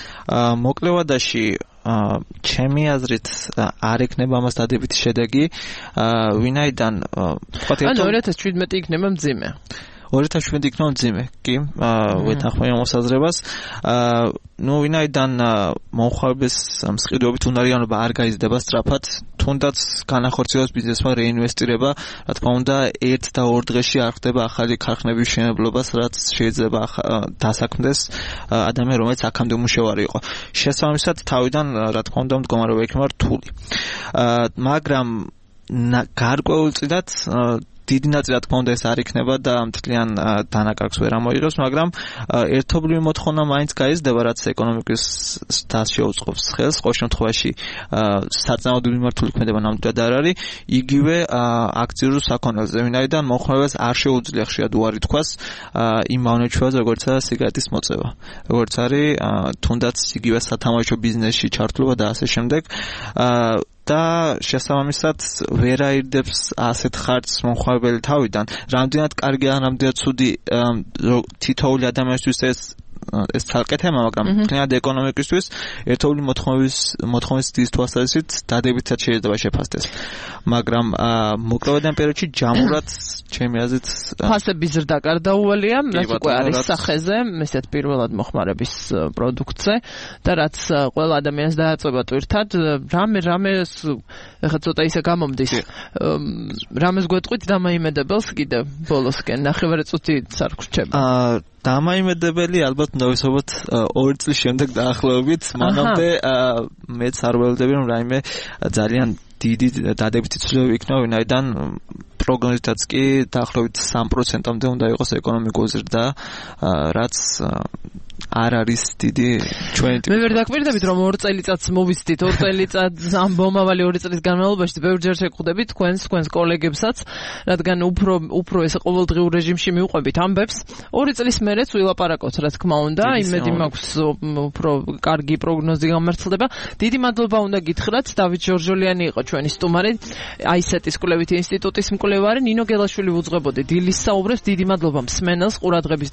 მოკლევადაში ჩემი აზრით არ ექნება ამას დადებითი შედეგი, ვინაიდან ვთქვათ, 2017 იქნება მძიმე. 2017 იქნება მძიმე, კი, ვეთანხმები მოსაზრებას. ნუ ვინაიდან მომხმარების მსყიდვებით უნარიანობა არ გაიზრდება სწრაფად, თუნდაც განახორციელოს ბიზნესმა რეინვესტირება, რა თქმა უნდა, 1 და 2 დღეში არ ხდება ახალი ქარხნების მშენებლობას, რაც შეიძლება დასაქმდეს ადამიანი, რომელიც აქამდე მუშავარი იყო. შესაბამისად, თავიდან, რა თქმა უნდა, მდგომარეობა იქნება რთული. მაგრამ გარკვეულწილად დიდი ნაწილი რა თქმა უნდა ეს არ იქნება და მთლიან დანაკარგს ვერ ამოიღებს, მაგრამ ერთობლივი მოთხოვნა მაინც გაიზრდება, რაც ეკონომიკის დას შეუწყობს ხელს, ყოველ შემთხვევაში საწინააღმდეგო მიმართული ქმედება ნამდვილად არ არის, იგივე აქციურ საქონელზე, ვინაიდან მომხმარებელს არ შეუძლია ხშირად უარი თქვას იმ მავნეჩვევაზე, როგორიცაა სიგარეტის მოწევა, როგორც არის თუნდაც იგივე სათამაშო ბიზნესში ჩართულობა და ასე შემდეგ. და შესაბამისად ვერ აირდებს ასეთ ხარჯს მომხმარებელი თავიდან. რამდენად კარგი ან რამდენად ცუდი თითოეული ადამიანისთვის ეს ცალკე თემა, მაგრამ მთლიანად ეკონომიკისთვის ერთობლივი მოთხოვნის დის თვალსაზრისით დადებითად შეიძლება შეფასდეს. მაგრამ მოკლევადიან პერიოდში ჯამურად ჩემი აზრით ფასების ზრდა გარდაუვალია, რაც უკვე არის სახეზე, ესეთ პირველად მოხმარების პროდუქტზე და რაც ყველა ადამიანს დააწובה თვირთად, რამე ეხლა ცოტა ისე გამომდის. რამეს გვეტყვით დამაიმედებელს კიდევ ბოლოსკენ, ნახევარი წუთი სარგვრჩება. დამაიმედებელი ალბათ ნავისობოთ 2 წლის შემდეგ დაახლოებით, მანამდე მეც არ ველოდები რომ რაიმე ძალიან დიდი დადებითი ცვლილება იქნება, ვინაიდან პროგნოზითაც კი დაახლოებით 3%-მდე უნდა იყოს ეკონომიკური ზრდა, რაც არ არის დიდი ჩვენი. მე ვერ დაკვირდებით რომ 2 წელიწადს მოვიცდით, 2 წელიწადს ამ მომავალი 2 წლის განმავლობაში ბევრჯერ შეგხვდებით თქვენს კოლეგებსაც, რადგან უფრო ეს ყოველდღიურ რეჟიმში მივყვებით ამბებს. 2 წლის მერეც ვილაპარაკოთ, რა თქმა უნდა, იმედი მაქვს უფრო კარგი პროგნოზი გამართლდება. დიდი მადლობა უნდა გითხრათ, დავით ჟორჟოლიანი იყო ჩვენი სტუმარი, აისეტის კვლევითი ინსტიტუტის მკვლევარი, ნინო გელაშვილი უძღვებოდი დილის საუბრებს. დიდი მადლობა მსმენელს ყურადღების